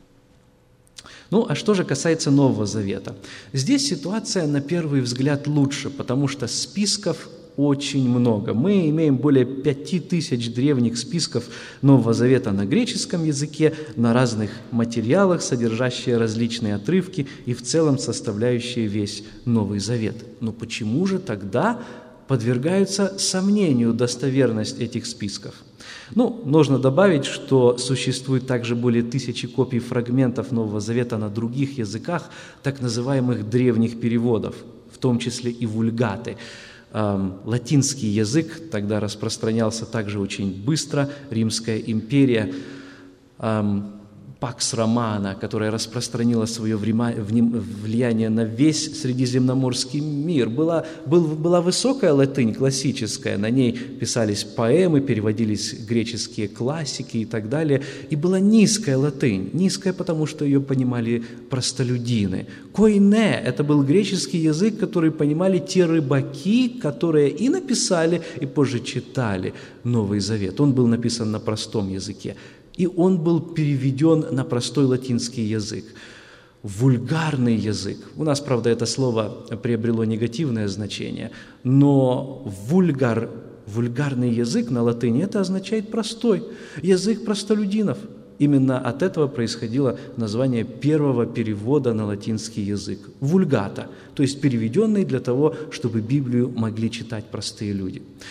Speaker 1: Ну, а что же касается Нового Завета? Здесь ситуация, на первый взгляд, лучше, потому что списков очень много. Мы имеем более пяти тысяч древних списков Нового Завета на греческом языке, на разных материалах, содержащие различные отрывки и в целом составляющие весь Новый Завет. Но почему же тогда подвергаются сомнению достоверность этих списков? Ну, нужно добавить, что существует также более тысячи копий фрагментов Нового Завета на других языках, так называемых древних переводов, в том числе и вульгаты. Латинский язык тогда распространялся также очень быстро. Римская империя, Пакс Романа, которая распространила свое влияние на весь Средиземноморский мир. Была, был, была высокая латынь, классическая, на ней писались поэмы, переводились греческие классики и так далее. И была низкая латынь, низкая, потому что ее понимали простолюдины. Койне – это был греческий язык, который понимали те рыбаки, которые и написали, и позже читали Новый Завет. Он был написан на простом языке. И он был переведен на простой латинский язык. Вульгарный язык. У нас, правда, это слово приобрело негативное значение, но вульгар, вульгарный язык на латыни – это означает простой, язык простолюдинов. Именно от этого происходило название первого перевода на латинский язык – вульгата, то есть переведенный для того, чтобы Библию могли читать простые люди.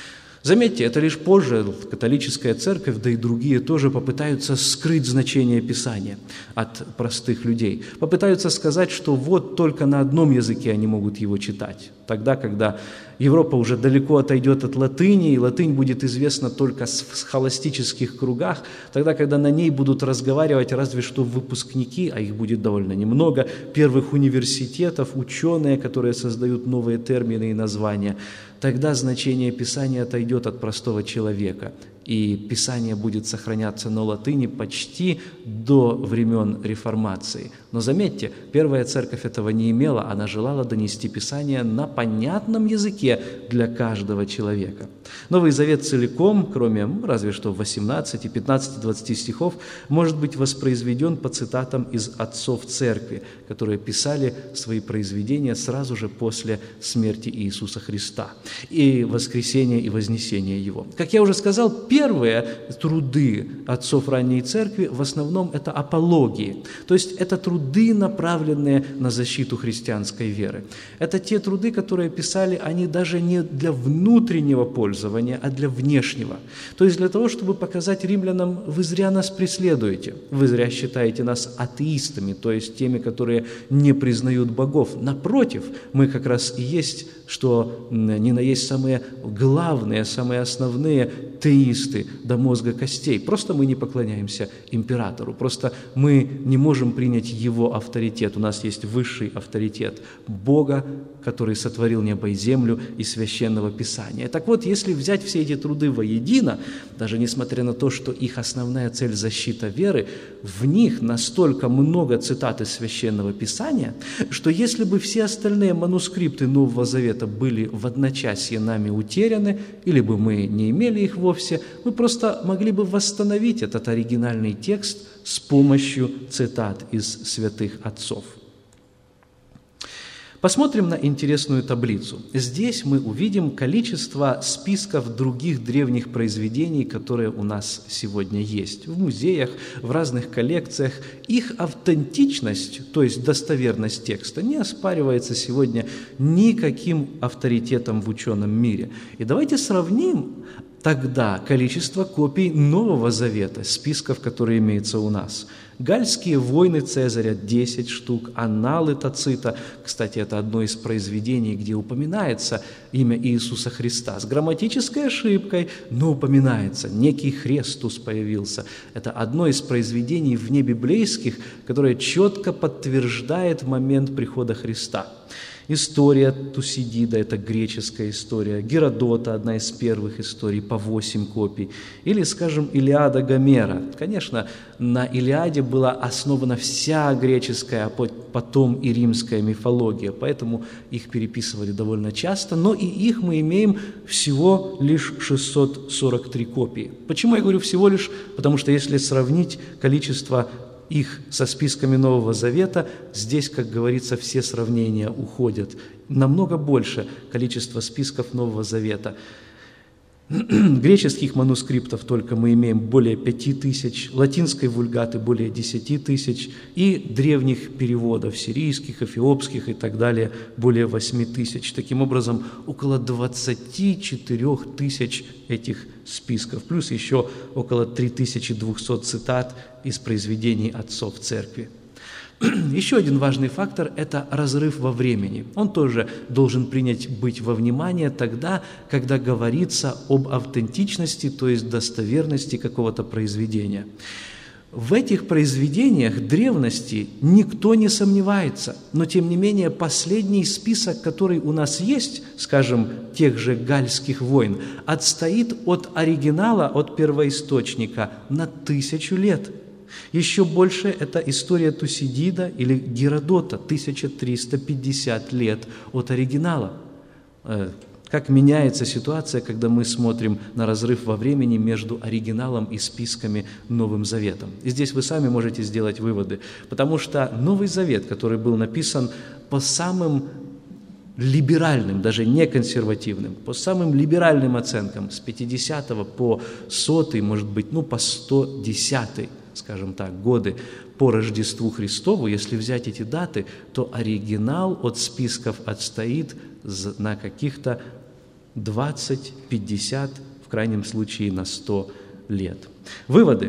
Speaker 1: Заметьте, это лишь позже католическая церковь, да и другие тоже попытаются скрыть значение Писания от простых людей. Попытаются сказать, что вот только на одном языке они могут его читать. Тогда, когда Европа уже далеко отойдет от латыни, и латынь будет известна только в схоластических кругах, тогда, когда на ней будут разговаривать разве что выпускники, а их будет довольно немного, первых университетов, ученые, которые создают новые термины и названия, тогда значение Писания отойдет от простого человека, и Писание будет сохраняться на латыни почти до времен Реформации. Но заметьте, первая церковь этого не имела, она желала донести Писание на понятном языке для каждого человека. Новый Завет целиком, кроме разве что восемнадцати, пятнадцати, двадцати стихов, может быть воспроизведен по цитатам из отцов церкви, которые писали свои произведения сразу же после смерти Иисуса Христа и воскресения и вознесения Его. Как я уже сказал, первые труды отцов ранней церкви в основном это апологии, то есть это труды, направленные на защиту христианской веры. Это те труды, которые писали они даже не для внутреннего пользования, а для внешнего. То есть для того, чтобы показать римлянам: вы зря нас преследуете, вы зря считаете нас атеистами, то есть теми, которые не признают богов. Напротив, мы как раз и есть, что ни на есть самые главные, самые основные теисты до мозга костей. Просто мы не поклоняемся императору, просто мы не можем принять его авторитет. У нас есть высший авторитет Бога, который сотворил небо и землю, и Священного Писания. Так вот, если взять все эти труды воедино, даже несмотря на то, что их основная цель – защита веры, в них настолько много цитат из Священного Писания, что если бы все остальные манускрипты Нового Завета были в одночасье нами утеряны, или бы мы не имели их вовсе, мы просто могли бы восстановить этот оригинальный текст с помощью цитат из святых отцов. Посмотрим на интересную таблицу. Здесь мы увидим количество списков других древних произведений, которые у нас сегодня есть в музеях, в разных коллекциях. Их автентичность, то есть достоверность текста, не оспаривается сегодня никаким авторитетом в ученом мире. И давайте сравним тогда количество копий Нового Завета, списков, которые имеются у нас. Гальские войны Цезаря – десять штук, Анналы Тацита, кстати, это одно из произведений, где упоминается имя Иисуса Христа, с грамматической ошибкой, но упоминается, некий Христос появился. Это одно из произведений внебиблейских, которое четко подтверждает момент прихода Христа. История Тусидида – это греческая история, Геродота – одна из первых историй, по восемь копий. Или, скажем, Илиада Гомера. Конечно, на Илиаде была основана вся греческая, а потом и римская мифология, поэтому их переписывали довольно часто, но и их мы имеем всего лишь шестьсот сорок три копии. Почему я говорю всего лишь? Потому что если сравнить количество их со списками Нового Завета, здесь, как говорится, все сравнения уходят. Намного больше количество списков Нового Завета. Греческих манускриптов только мы имеем более пяти тысяч, латинской вульгаты более десяти тысяч и древних переводов сирийских, эфиопских и так далее более восьми тысяч. Таким образом, около двадцати четырёх тысяч этих списков, плюс еще около три тысячи двухсот цитат из произведений отцов церкви. Еще один важный фактор – это разрыв во времени. Он тоже должен принять быть во внимание тогда, когда говорится об автентичности, то есть достоверности какого-то произведения. В этих произведениях древности никто не сомневается, но тем не менее последний список, который у нас есть, скажем, тех же Гальских войн, отстоит от оригинала, от первоисточника на тысячу лет. Еще больше это история Тусидида или Геродота, тысяча триста пятьдесят лет от оригинала. Как меняется ситуация, когда мы смотрим на разрыв во времени между оригиналом и списками Новым Заветом. И здесь вы сами можете сделать выводы, потому что Новый Завет, который был написан по самым либеральным, даже не консервативным, по самым либеральным оценкам, с пятидесятого по сотый, может быть, ну, по сто десятый, скажем так, годы по Рождеству Христову, если взять эти даты, то оригинал от списков отстоит на каких-то двадцать, пятьдесят, в крайнем случае на сто лет. Выводы.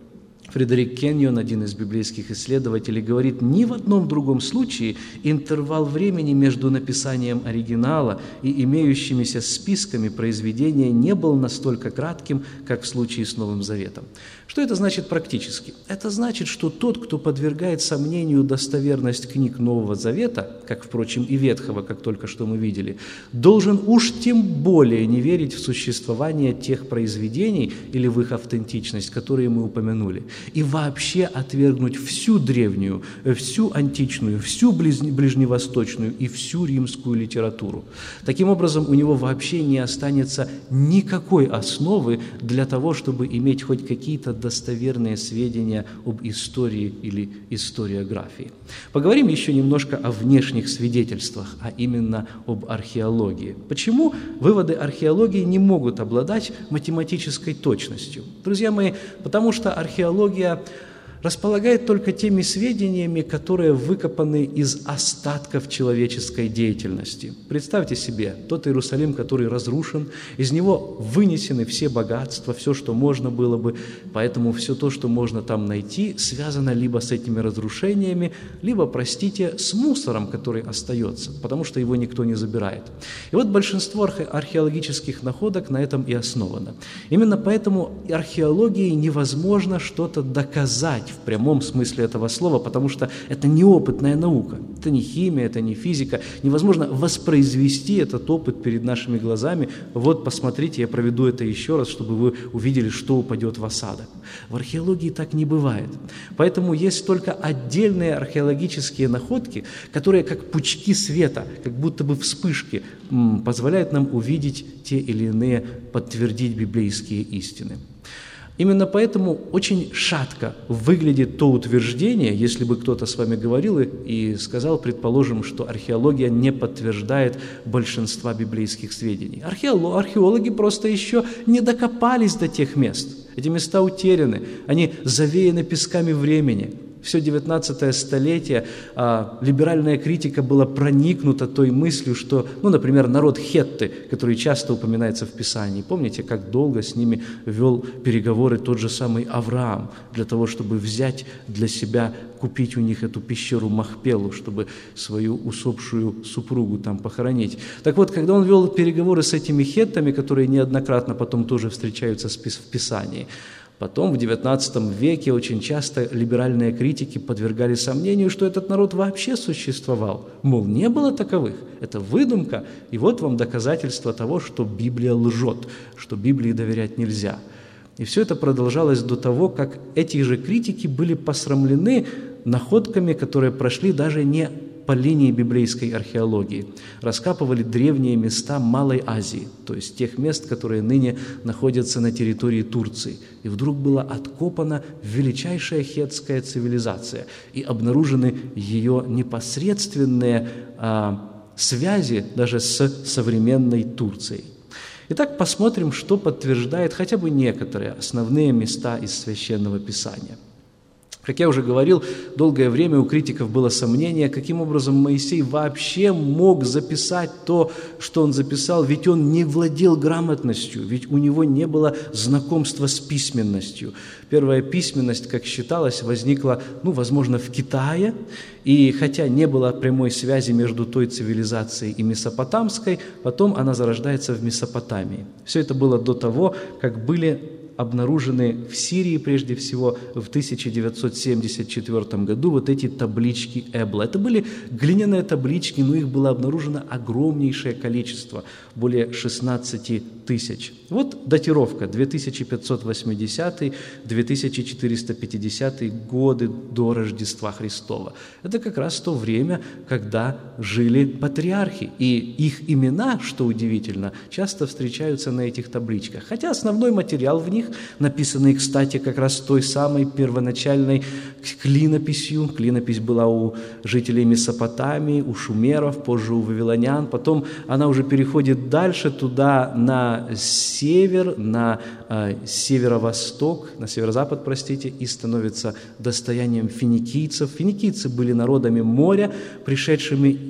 Speaker 1: Фредерик Кеннион, один из библейских исследователей, говорит, ни в одном другом случае интервал времени между написанием оригинала и имеющимися списками произведения не был настолько кратким, как в случае с Новым Заветом. Что это значит практически? Это значит, что тот, кто подвергает сомнению достоверность книг Нового Завета, как, впрочем, и Ветхого, как только что мы видели, должен уж тем более не верить в существование тех произведений или в их автентичность, которые мы упомянули, и вообще отвергнуть всю древнюю, всю античную, всю ближневосточную и всю римскую литературу. Таким образом, у него вообще не останется никакой основы для того, чтобы иметь хоть какие-то достоверные сведения об истории или историографии. Поговорим еще немножко о внешних свидетельствах, а именно об археологии. Почему выводы археологии не могут обладать математической точностью? Друзья мои, потому что археология располагает только теми сведениями, которые выкопаны из остатков человеческой деятельности. Представьте себе, тот Иерусалим, который разрушен, из него вынесены все богатства, все, что можно было бы, поэтому все то, что можно там найти, связано либо с этими разрушениями, либо, простите, с мусором, который остается, потому что его никто не забирает. И вот большинство археологических находок на этом и основано. Именно поэтому археологии невозможно что-то доказать в прямом смысле этого слова, потому что это неопытная наука, это не химия, это не физика. Невозможно воспроизвести этот опыт перед нашими глазами. Вот, посмотрите, я проведу это еще раз, чтобы вы увидели, что упадет в осадок. В археологии так не бывает. Поэтому есть только отдельные археологические находки, которые как пучки света, как будто бы вспышки, позволяют нам увидеть те или иные, подтвердить библейские истины. Именно поэтому очень шатко выглядит то утверждение, если бы кто-то с вами говорил и сказал, предположим, что археология не подтверждает большинства библейских сведений. Археологи просто еще не докопались до тех мест. Эти места утеряны, они завеяны песками времени. Все девятнадцатое столетие а, либеральная критика была проникнута той мыслью, что, ну, например, народ хетты, который часто упоминается в Писании, помните, как долго с ними вел переговоры тот же самый Авраам для того, чтобы взять для себя, купить у них эту пещеру Махпелу, чтобы свою усопшую супругу там похоронить. Так вот, когда он вел переговоры с этими хеттами, которые неоднократно потом тоже встречаются в Писании, потом, в девятнадцатом веке, очень часто либеральные критики подвергали сомнению, что этот народ вообще существовал. Мол, не было таковых. Это выдумка. И вот вам доказательство того, что Библия лжет, что Библии доверять нельзя. И все это продолжалось до того, как эти же критики были посрамлены находками, которые прошли даже не по линии библейской археологии. Раскапывали древние места Малой Азии, то есть тех мест, которые ныне находятся на территории Турции. И вдруг была откопана величайшая хеттская цивилизация, и обнаружены ее непосредственные а, связи даже с современной Турцией. Итак, посмотрим, что подтверждает хотя бы некоторые основные места из Священного Писания. Как я уже говорил, долгое время у критиков было сомнение, каким образом Моисей вообще мог записать то, что он записал, ведь он не владел грамотностью, ведь у него не было знакомства с письменностью. Первая письменность, как считалось, возникла, ну, возможно, в Китае, и хотя не было прямой связи между той цивилизацией и месопотамской, потом она зарождается в Месопотамии. Все это было до того, как были обнаружены в Сирии, прежде всего, в тысяча девятьсот семьдесят четвёртом году вот эти таблички Эбла. Это были глиняные таблички, но их было обнаружено огромнейшее количество, более шестнадцати тысяч. Вот датировка две тысячи пятьсот восьмидесятый — две тысячи четыреста пятидесятый годы до Рождества Христова. Это как раз то время, когда жили патриархи, и их имена, что удивительно, часто встречаются на этих табличках. Хотя основной материал в них, написанный, кстати, как раз той самой первоначальной клинописью. Клинопись была у жителей Месопотамии, у шумеров, позже у вавилонян. Потом она уже переходит дальше туда, на север, на э, северо-восток, на северо-запад, простите, и становится достоянием финикийцев. Финикийцы были народами моря, пришедшими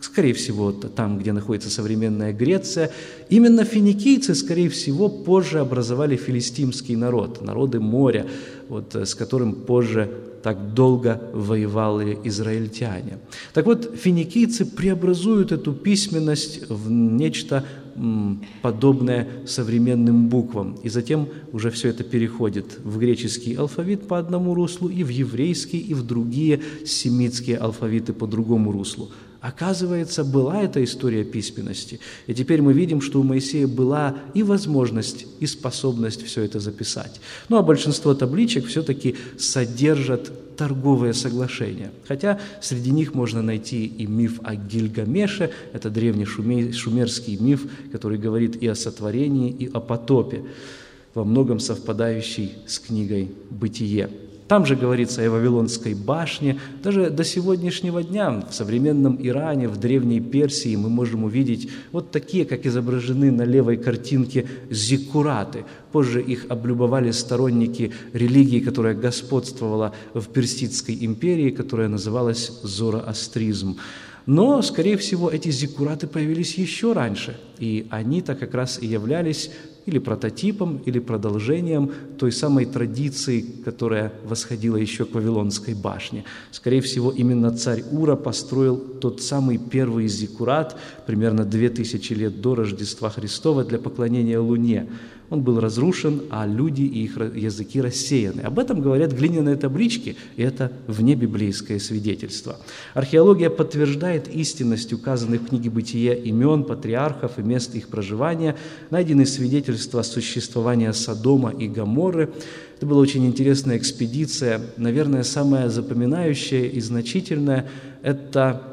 Speaker 1: скорее всего, там, где находится современная Греция. Именно финикийцы, скорее всего, позже образовали филистимский народ, народы моря, вот, с которым позже так долго воевали израильтяне. Так вот, финикийцы преобразуют эту письменность в нечто м, подобное современным буквам, и затем уже все это переходит в греческий алфавит по одному руслу, и в еврейский, и в другие семитские алфавиты по другому руслу. Оказывается, была эта история письменности, и теперь мы видим, что у Моисея была и возможность, и способность все это записать. Ну а большинство табличек все-таки содержат торговые соглашения, хотя среди них можно найти и миф о Гильгамеше, это древний шумерский миф, который говорит и о сотворении, и о потопе, во многом совпадающий с книгой «Бытие». Там же говорится о Вавилонской башне. Даже до сегодняшнего дня в современном Иране, в Древней Персии мы можем увидеть вот такие, как изображены на левой картинке, зиккураты. Позже их облюбовали сторонники религии, которая господствовала в Персидской империи, которая называлась зороастризм. Но, скорее всего, эти зиккураты появились еще раньше, и они-то как раз и являлись или прототипом, или продолжением той самой традиции, которая восходила еще к Вавилонской башне. Скорее всего, именно царь Ура построил тот самый первый зиккурат примерно две тысячи лет до Рождества Христова для поклонения Луне. Он был разрушен, а люди и их языки рассеяны. Об этом говорят глиняные таблички, и это внебиблейское свидетельство. Археология подтверждает истинность указанных в книге «Бытие» имен патриархов и мест их проживания. Найдены свидетельства существования Содома и Гоморры. Это была очень интересная экспедиция. Наверное, самая запоминающая и значительная – это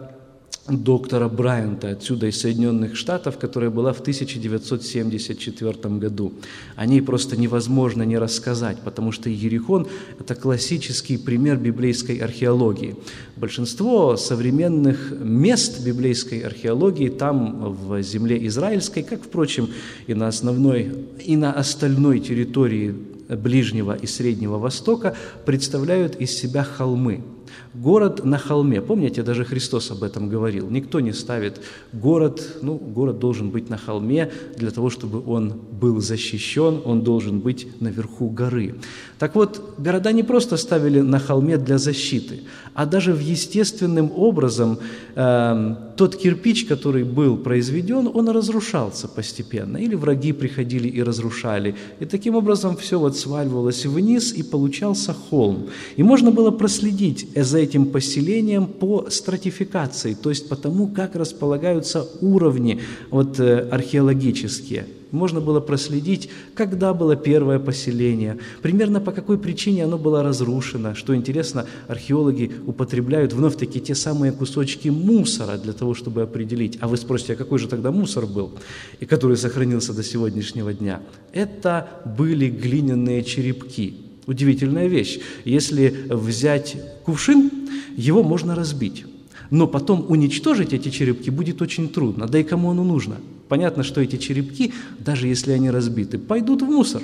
Speaker 1: доктора Брайанта, отсюда из Соединенных Штатов, которая была в тысяча девятьсот семьдесят четвёртом году. О ней просто невозможно не рассказать, потому что Иерихон – это классический пример библейской археологии. Большинство современных мест библейской археологии там, в земле израильской, как, впрочем, и на основной, и на остальной территории Ближнего и Среднего Востока, представляют из себя холмы. Город на холме. Помните, даже Христос об этом говорил. Никто не ставит город, ну, город должен быть на холме для того, чтобы он был защищен, он должен быть наверху горы. Так вот, города не просто ставили на холме для защиты, а даже в естественным образом э, тот кирпич, который был произведен, он разрушался постепенно. Или враги приходили и разрушали. И таким образом все вот сваливалось вниз, и получался холм. И можно было проследить за этим поселением по стратификации, то есть по тому, как располагаются уровни вот, археологические. Можно было проследить, когда было первое поселение, примерно по какой причине оно было разрушено. Что интересно, археологи употребляют вновь-таки те самые кусочки мусора для того, чтобы определить. А вы спросите, а какой же тогда мусор был, и который сохранился до сегодняшнего дня? Это были глиняные черепки. Удивительная вещь. Если взять кувшин, его можно разбить. Но потом уничтожить эти черепки будет очень трудно. Да и кому оно нужно? Понятно, что эти черепки, даже если они разбиты, пойдут в мусор.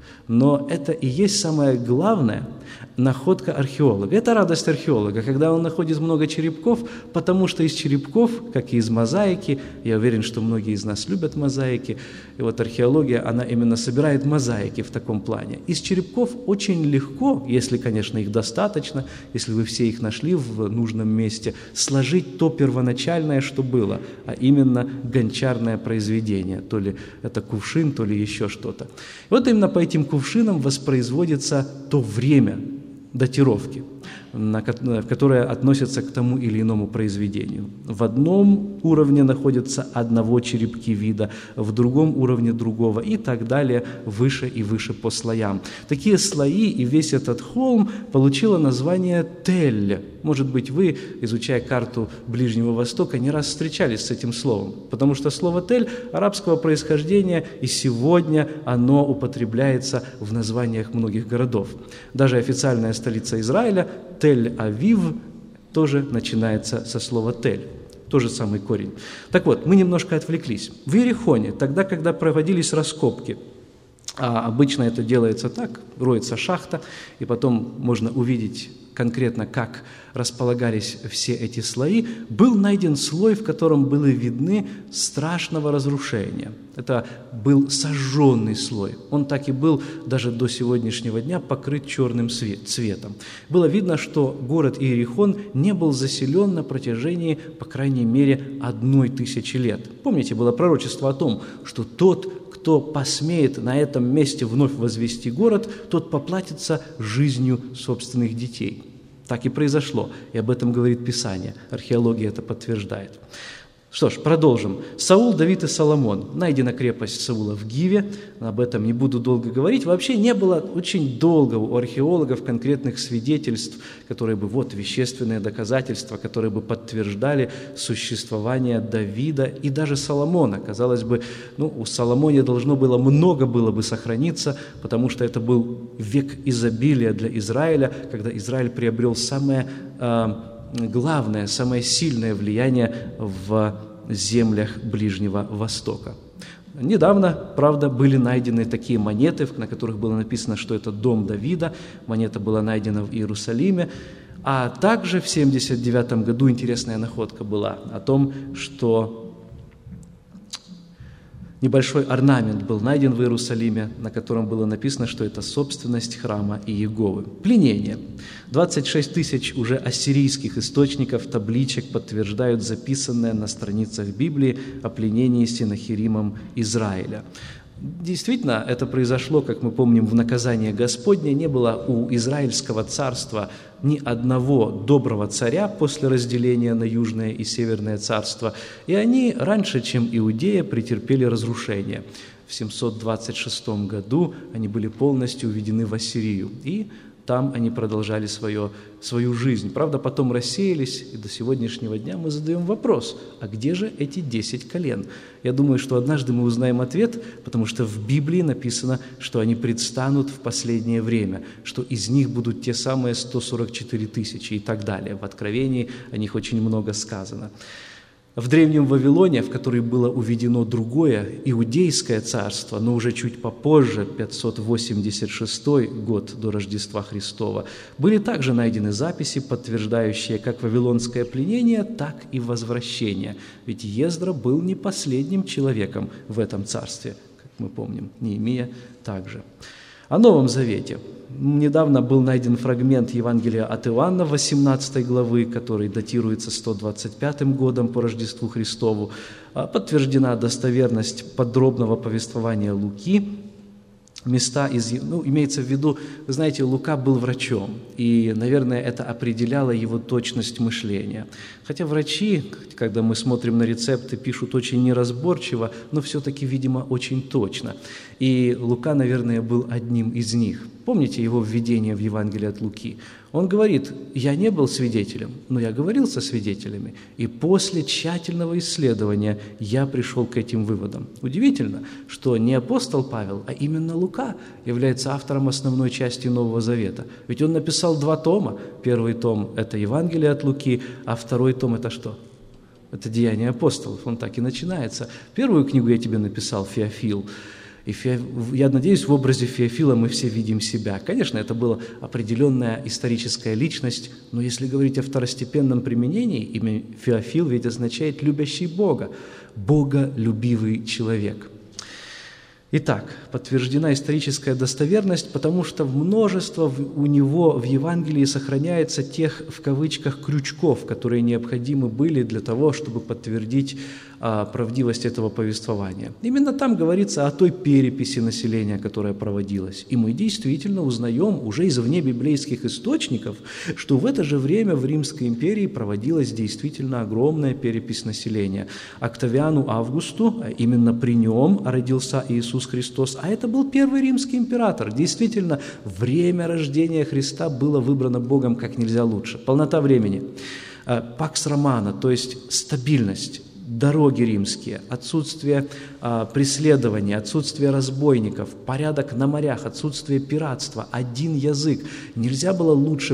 Speaker 1: Но это и есть самое главное находка археолога. Это радость археолога, когда он находит много черепков, потому что из черепков, как и из мозаики, я уверен, что многие из нас любят мозаики, и вот археология, она именно собирает мозаики в таком плане. Из черепков очень легко, если, конечно, их достаточно, если вы все их нашли в нужном месте, сложить то первоначальное, что было, а именно гончарное произведение, то ли это кувшин, то ли еще что-то. И вот именно по этим кувшинам воспроизводится то время датировки, которое относится к тому или иному произведению. В одном уровне находятся одного черепки вида, в другом уровне другого и так далее, выше и выше по слоям. Такие слои и весь этот холм получило название Тель. Может быть, вы, изучая карту Ближнего Востока, не раз встречались с этим словом, потому что слово «тель» арабского происхождения, и сегодня оно употребляется в названиях многих городов. Даже официальная столица Израиля, Тель-Авив, тоже начинается со слова «тель». Тот же самый корень. Так вот, мы немножко отвлеклись. В Иерихоне, тогда, когда проводились раскопки, а обычно это делается так, роется шахта, и потом можно увидеть конкретно как располагались все эти слои, был найден слой, в котором были видны страшного разрушения. Это был сожженный слой. Он так и был даже до сегодняшнего дня покрыт черным цветом. Было видно, что город Иерихон не был заселен на протяжении, по крайней мере, одной тысячи лет. Помните, было пророчество о том, что тот, кто посмеет на этом месте вновь возвести город, тот поплатится жизнью собственных детей. Так и произошло, и об этом говорит Писание. Археология это подтверждает. Что ж, продолжим. Саул, Давид и Соломон. Найдена крепость Саула в Гиве. Об этом не буду долго говорить. Вообще не было очень долго у археологов конкретных свидетельств, которые бы, вот, вещественные доказательства, которые бы подтверждали существование Давида и даже Соломона. Казалось бы, ну, у Соломона должно было много было бы сохраниться, потому что это был век изобилия для Израиля, когда Израиль приобрел самое главное, самое сильное влияние в землях Ближнего Востока. Недавно, правда, были найдены такие монеты, на которых было написано, что это дом Давида. Монета была найдена в Иерусалиме. А также в семьдесят девятом году интересная находка была о том, что небольшой орнамент был найден в Иерусалиме, на котором было написано, что это собственность храма Иеговы. Пленение. двадцать шесть тысяч уже ассирийских источников, табличек подтверждают записанное на страницах Библии о пленении Сенахеримом Израиля. Действительно, это произошло, как мы помним, в наказание Господне. Не было у Израильского царства ни одного доброго царя после разделения на Южное и Северное царство, и они раньше, чем Иудея, претерпели разрушение. В семьсот двадцать шестом году они были полностью уведены в Ассирию, и там они продолжали свое, свою жизнь. Правда, потом рассеялись, и до сегодняшнего дня мы задаем вопрос, а где же эти десять колен? Я думаю, что однажды мы узнаем ответ, потому что в Библии написано, что они предстанут в последнее время, что из них будут те самые сто сорок четыре тысячи и так далее. В Откровении о них очень много сказано. В Древнем Вавилоне, в который было уведено другое, Иудейское царство, но уже чуть попозже, пятьсот восемьдесят шестой год до Рождества Христова, были также найдены записи, подтверждающие как вавилонское пленение, так и возвращение. Ведь Ездра был не последним человеком в этом царстве, как мы помним, Неемия также. О Новом Завете. Недавно был найден фрагмент Евангелия от Иоанна, восемнадцатой главы, который датируется сто двадцать пятым годом по Рождеству Христову. Подтверждена достоверность подробного повествования Луки. Места из... Ну, имеется в виду, вы знаете, Лука был врачом, и, наверное, это определяло его точность мышления. Хотя врачи, когда мы смотрим на рецепты, пишут очень неразборчиво, но все-таки, видимо, очень точно. И Лука, наверное, был одним из них. Помните его введение в Евангелие от Луки? Он говорит: «Я не был свидетелем, но я говорил со свидетелями, и после тщательного исследования я пришел к этим выводам». Удивительно, что не апостол Павел, а именно Лука является автором основной части Нового Завета. Ведь он написал два тома. Первый том – это Евангелие от Луки, а второй том – это что? Это Деяния апостолов. Он так и начинается. Первую книгу я тебе написал, Феофил. И я надеюсь, в образе Феофила мы все видим себя. Конечно, это была определенная историческая личность, но если говорить о второстепенном применении, имя Феофил ведь означает «любящий Бога», «боголюбивый человек». Итак, подтверждена историческая достоверность, потому что множество у него в Евангелии сохраняется тех, в кавычках, крючков, которые необходимы были для того, чтобы подтвердить а, правдивость этого повествования. Именно там говорится о той переписи населения, которая проводилась. И мы действительно узнаем уже из внебиблейских источников, что в это же время в Римской империи проводилась действительно огромная перепись населения. Октавиану Августу, именно при нем родился Иисус Христос, а это был первый римский император. Действительно, время рождения Христа было выбрано Богом как нельзя лучше. Полнота времени. Пакс Романа, то есть стабильность, дороги римские, отсутствие а, преследования, отсутствие разбойников, порядок на морях, отсутствие пиратства, один язык. Нельзя было лучше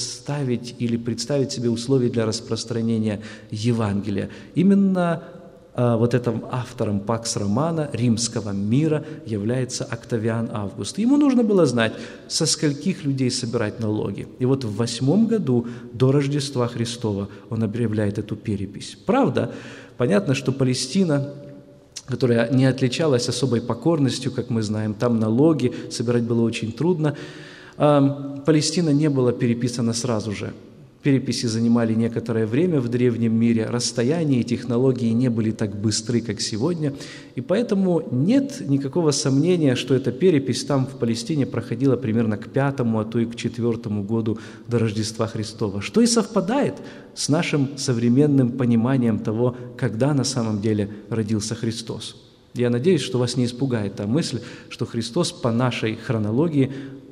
Speaker 1: предоставить или представить себе условия для распространения Евангелия. Именно а вот этим автором Пакс Романа римского мира является Октавиан Август. Ему нужно было знать, со скольких людей собирать налоги. И вот в восьмом году до Рождества Христова он объявляет эту перепись. Правда, понятно, что Палестина, которая не отличалась особой покорностью, как мы знаем, там налоги собирать было очень трудно, Палестина не была переписана сразу же. Переписи занимали некоторое время в древнем мире, расстояния и технологии не были так быстры, как сегодня, и поэтому нет никакого сомнения, что эта перепись там в Палестине проходила примерно к пятому, а то и к четвертому году до Рождества Христова, что и совпадает с нашим современным пониманием того, когда на самом деле родился Христос. Я надеюсь, что вас не испугает та мысль, что Христос по нашей хронологии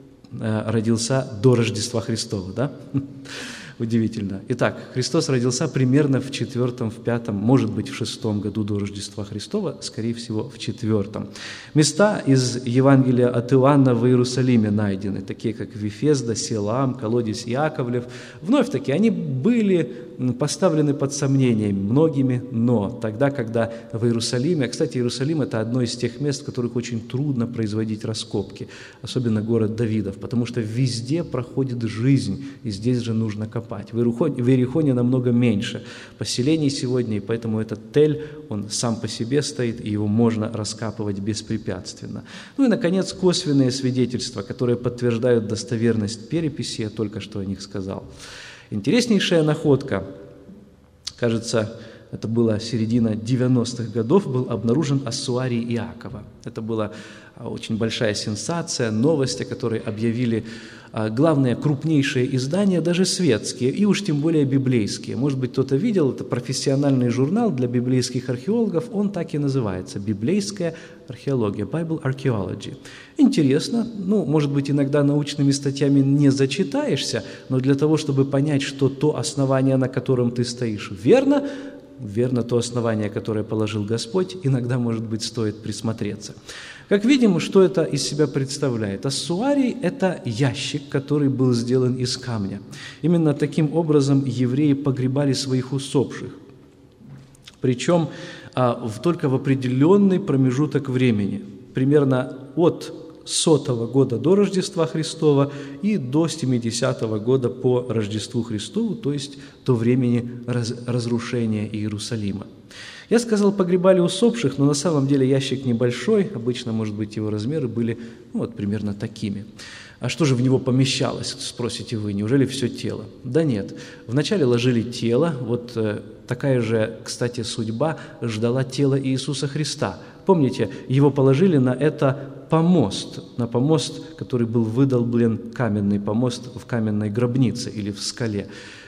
Speaker 1: родился до Рождества Христова, да? Удивительно. Итак, Христос родился примерно в четвертом, в пятом, может быть, в шестом году до Рождества Христова, скорее всего, в четвертом. Места из Евангелия от Иоанна в Иерусалиме найдены, такие как Вифезда, Силаам, колодец Яковлев. Вновь-таки, они были поставлены под сомнение многими, но тогда, когда в Иерусалиме, а, кстати, Иерусалим – это одно из тех мест, в которых очень трудно производить раскопки, особенно город Давидов, потому что везде проходит жизнь, и здесь же нужно копать. В Иерихоне намного меньше поселений сегодня, и поэтому этот Тель, он сам по себе стоит, и его можно раскапывать беспрепятственно. Ну и, наконец, косвенные свидетельства, которые подтверждают достоверность переписи, я только что о них сказал. Интереснейшая находка, кажется, это была середина девяностых годов, был обнаружен ассуарий Иакова. Это была очень большая сенсация, новость, о которой объявили главные крупнейшие издания, даже светские, и уж тем более библейские. Может быть, кто-то видел, это профессиональный журнал для библейских археологов, он так и называется «Библейская археология», Bible Archaeology. Интересно, ну, может быть, иногда научными статьями не зачитаешься, но для того, чтобы понять, что то основание, на котором ты стоишь, верно, верно то основание, которое положил Господь, иногда, может быть, стоит присмотреться. Как видим, что это из себя представляет? Ассуарий – это ящик, который был сделан из камня. Именно таким образом евреи погребали своих усопших. Причем а, в, только в определенный промежуток времени, примерно от сотого года до Рождества Христова и до семидесятого года по Рождеству Христову, то есть до времени раз, разрушения Иерусалима. Я сказал, погребали усопших, но на самом деле ящик небольшой, обычно, может быть, его размеры были ну, вот примерно такими. А что же в него помещалось, спросите вы, неужели все тело? Да нет, вначале ложили тело, вот э, такая же, кстати, судьба ждала тела Иисуса Христа. Помните, его положили на это помост, на помост, который был выдолблен, каменный помост в каменной гробнице или в скале.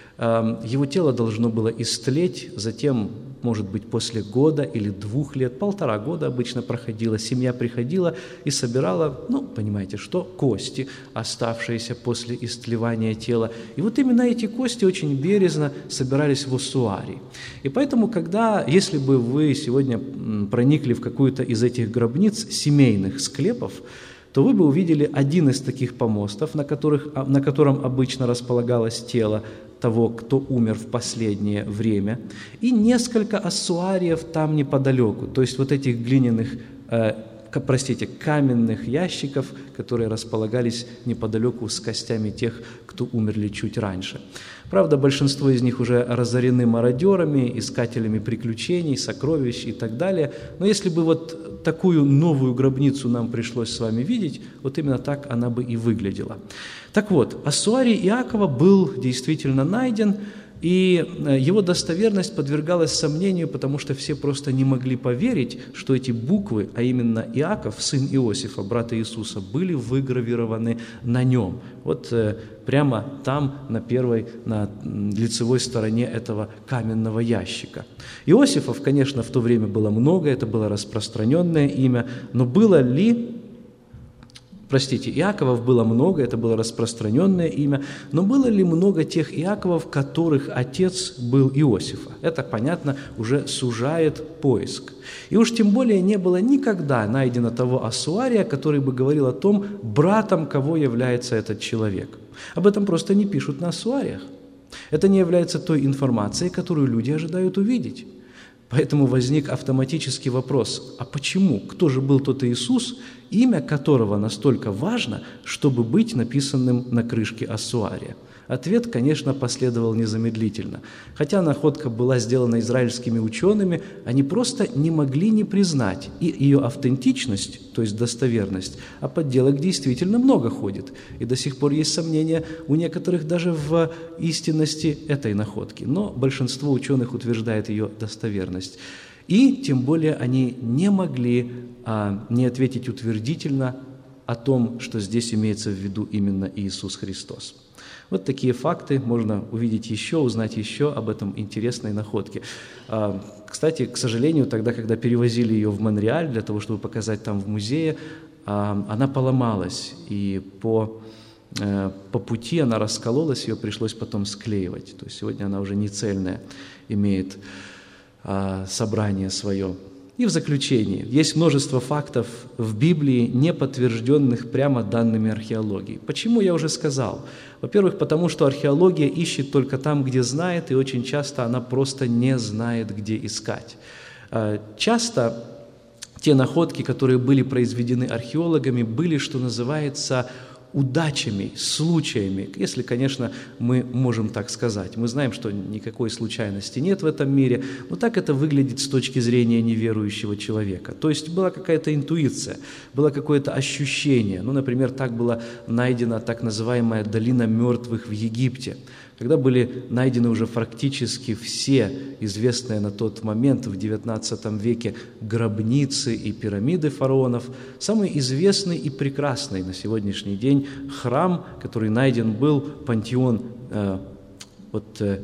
Speaker 1: Его тело должно было истлеть, затем, может быть, после года или двух лет, полтора года обычно проходило, семья приходила и собирала, ну, понимаете, что? Кости, оставшиеся после истлевания тела. И вот именно эти кости очень бережно собирались в ассуарий. И поэтому, когда, если бы вы сегодня проникли в какую-то из этих гробниц, семейных склепов, то вы бы увидели один из таких помостов, на, которых, на котором обычно располагалось тело того, кто умер в последнее время, и несколько ассуариев там неподалеку, то есть вот этих глиняных, э, простите, каменных ящиков, которые располагались неподалеку с костями тех, кто умерли чуть раньше. Правда, большинство из них уже разорены мародерами, искателями приключений, сокровищ и так далее. Но если бы вот такую новую гробницу нам пришлось с вами видеть, вот именно так она бы и выглядела. Так вот, ассуарий Иакова был действительно найден, и его достоверность подвергалась сомнению, потому что все просто не могли поверить, что эти буквы, а именно Иаков, сын Иосифа, брата Иисуса, были выгравированы на нем. Вот прямо там, на первой, на лицевой стороне этого каменного ящика. Иосифов, конечно, в то время было много, это было распространенное имя, но было ли... Простите, Иаковов было много, это было распространенное имя, но было ли много тех Иаковов, которых отец был Иосифа? Это, понятно, уже сужает поиск. И уж тем более не было никогда найдено того ассуария, который бы говорил о том, братом кого является этот человек. Об этом просто не пишут на ассуариях. Это не является той информацией, которую люди ожидают увидеть. Поэтому возник автоматический вопрос, а почему? Кто же был тот Иисус, имя которого настолько важно, чтобы быть написанным на крышке ассуария? Ответ, конечно, последовал незамедлительно. Хотя находка была сделана израильскими учеными, они просто не могли не признать и ее автентичность, то есть достоверность, а подделок действительно много ходит. И до сих пор есть сомнения у некоторых даже в истинности этой находки. Но большинство ученых утверждает ее достоверность. И тем более они не могли а, не ответить утвердительно о том, что здесь имеется в виду именно Иисус Христос. Вот такие факты можно увидеть еще, узнать еще об этом интересной находке. Кстати, к сожалению, тогда, когда перевозили ее в Монреаль для того, чтобы показать там в музее, она поломалась, и по, по пути она раскололась, ее пришлось потом склеивать. То есть сегодня она уже не цельная, имеет собрание свое. И в заключение, есть множество фактов в Библии, не подтвержденных прямо данными археологии. Почему, я уже сказал. Во-первых, потому что археология ищет только там, где знает, и очень часто она просто не знает, где искать. Часто те находки, которые были произведены археологами, были, что называется, удачами, случаями, если, конечно, мы можем так сказать. Мы знаем, что никакой случайности нет в этом мире, но так это выглядит с точки зрения неверующего человека. То есть была какая-то интуиция, было какое-то ощущение. Ну, например, так была найдена так называемая долина мертвых в Египте, когда были найдены уже фактически все известные на тот момент, в девятнадцатом веке, гробницы и пирамиды фараонов. Самый известный и прекрасный на сегодняшний день храм, который найден был, пантеон э, вот, э,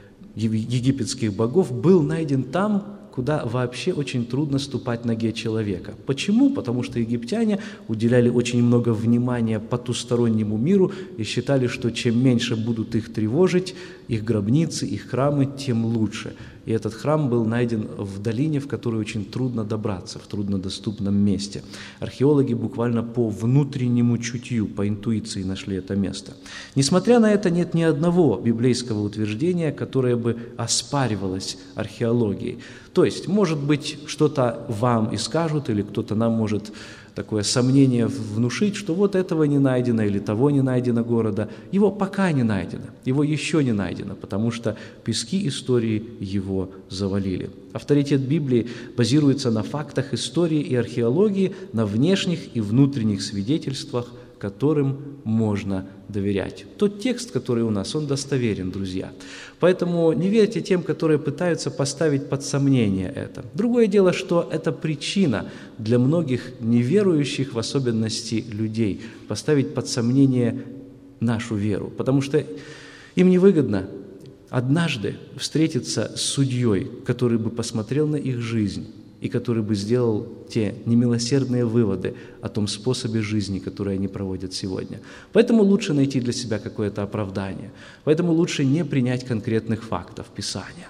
Speaker 1: египетских богов, был найден там, куда вообще очень трудно ступать ноге человека. Почему? Потому что египтяне уделяли очень много внимания потустороннему миру и считали, что чем меньше будут их тревожить, их гробницы, их храмы, тем лучше. И этот храм был найден в долине, в которой очень трудно добраться, в труднодоступном месте. Археологи буквально по внутреннему чутью, по интуиции нашли это место. Несмотря на это, нет ни одного библейского утверждения, которое бы оспаривалось археологией. То есть, может быть, что-то вам и скажут, или кто-то нам может такое сомнение внушить, что вот этого не найдено или того не найдено города. Его пока не найдено, его еще не найдено, потому что пески истории его завалили. Авторитет Библии базируется на фактах истории и археологии, на внешних и внутренних свидетельствах, которым можно доверять. Тот текст, который у нас, он достоверен, друзья. Поэтому не верьте тем, которые пытаются поставить под сомнение это. Другое дело, что это причина для многих неверующих, в особенности людей, поставить под сомнение нашу веру, потому что им невыгодно однажды встретиться с судьей, который бы посмотрел на их жизнь и который бы сделал те немилосердные выводы о том способе жизни, который они проводят сегодня. Поэтому лучше найти для себя какое-то оправдание. Поэтому лучше не принять конкретных фактов Писания.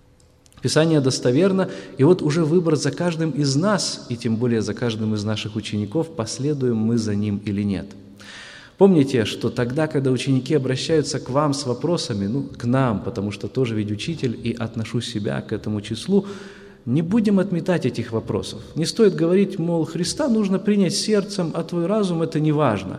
Speaker 1: Писание достоверно, и вот уже выбор за каждым из нас, и тем более за каждым из наших учеников, последуем мы за ним или нет. Помните, что тогда, когда ученики обращаются к вам с вопросами, ну, к нам, потому что тоже ведь учитель, и отношу себя к этому числу, не будем отметать этих вопросов. Не стоит говорить, мол, Христа нужно принять сердцем, а твой разум – это не важно.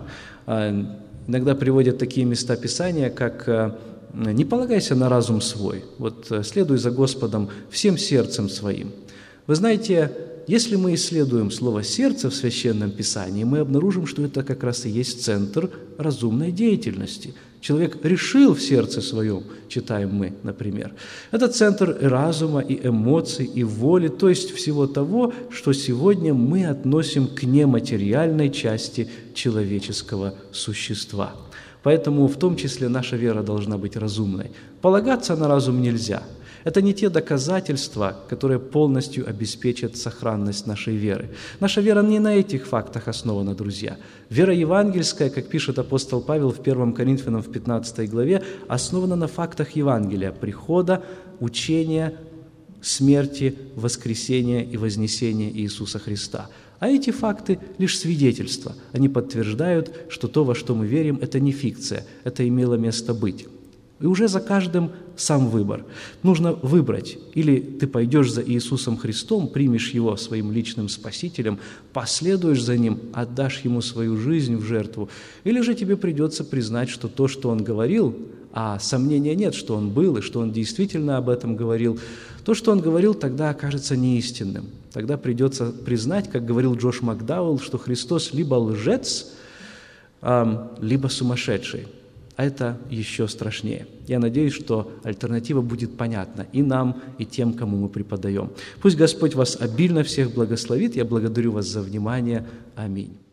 Speaker 1: Иногда приводят такие места Писания, как «не полагайся на разум свой, вот следуй за Господом всем сердцем своим». Вы знаете, если мы исследуем слово «сердце» в Священном Писании, мы обнаружим, что это как раз и есть центр разумной деятельности. Человек решил в сердце своем, читаем мы, например. Это центр и разума, и эмоций, и воли, то есть всего того, что сегодня мы относим к нематериальной части человеческого существа. Поэтому в том числе наша вера должна быть разумной. Полагаться на разум нельзя. Это не те доказательства, которые полностью обеспечат сохранность нашей веры. Наша вера не на этих фактах основана, друзья. Вера евангельская, как пишет апостол Павел в первом Коринфянам в пятнадцатой главе, основана на фактах Евангелия, прихода, учения, смерти, воскресения и вознесения Иисуса Христа. А эти факты – лишь свидетельства. Они подтверждают, что то, во что мы верим, это не фикция, это имело место быть. И уже за каждым сам выбор. Нужно выбрать. Или ты пойдешь за Иисусом Христом, примешь Его своим личным Спасителем, последуешь за Ним, отдашь Ему свою жизнь в жертву. Или же тебе придется признать, что то, что Он говорил, а сомнения нет, что Он был и что Он действительно об этом говорил, то, что Он говорил, тогда окажется неистинным. Тогда придется признать, как говорил Джош Макдауэлл, что Христос либо лжец, либо сумасшедший. А это еще страшнее. Я надеюсь, что альтернатива будет понятна и нам, и тем, кому мы преподаем. Пусть Господь вас обильно всех благословит. Я благодарю вас за внимание. Аминь.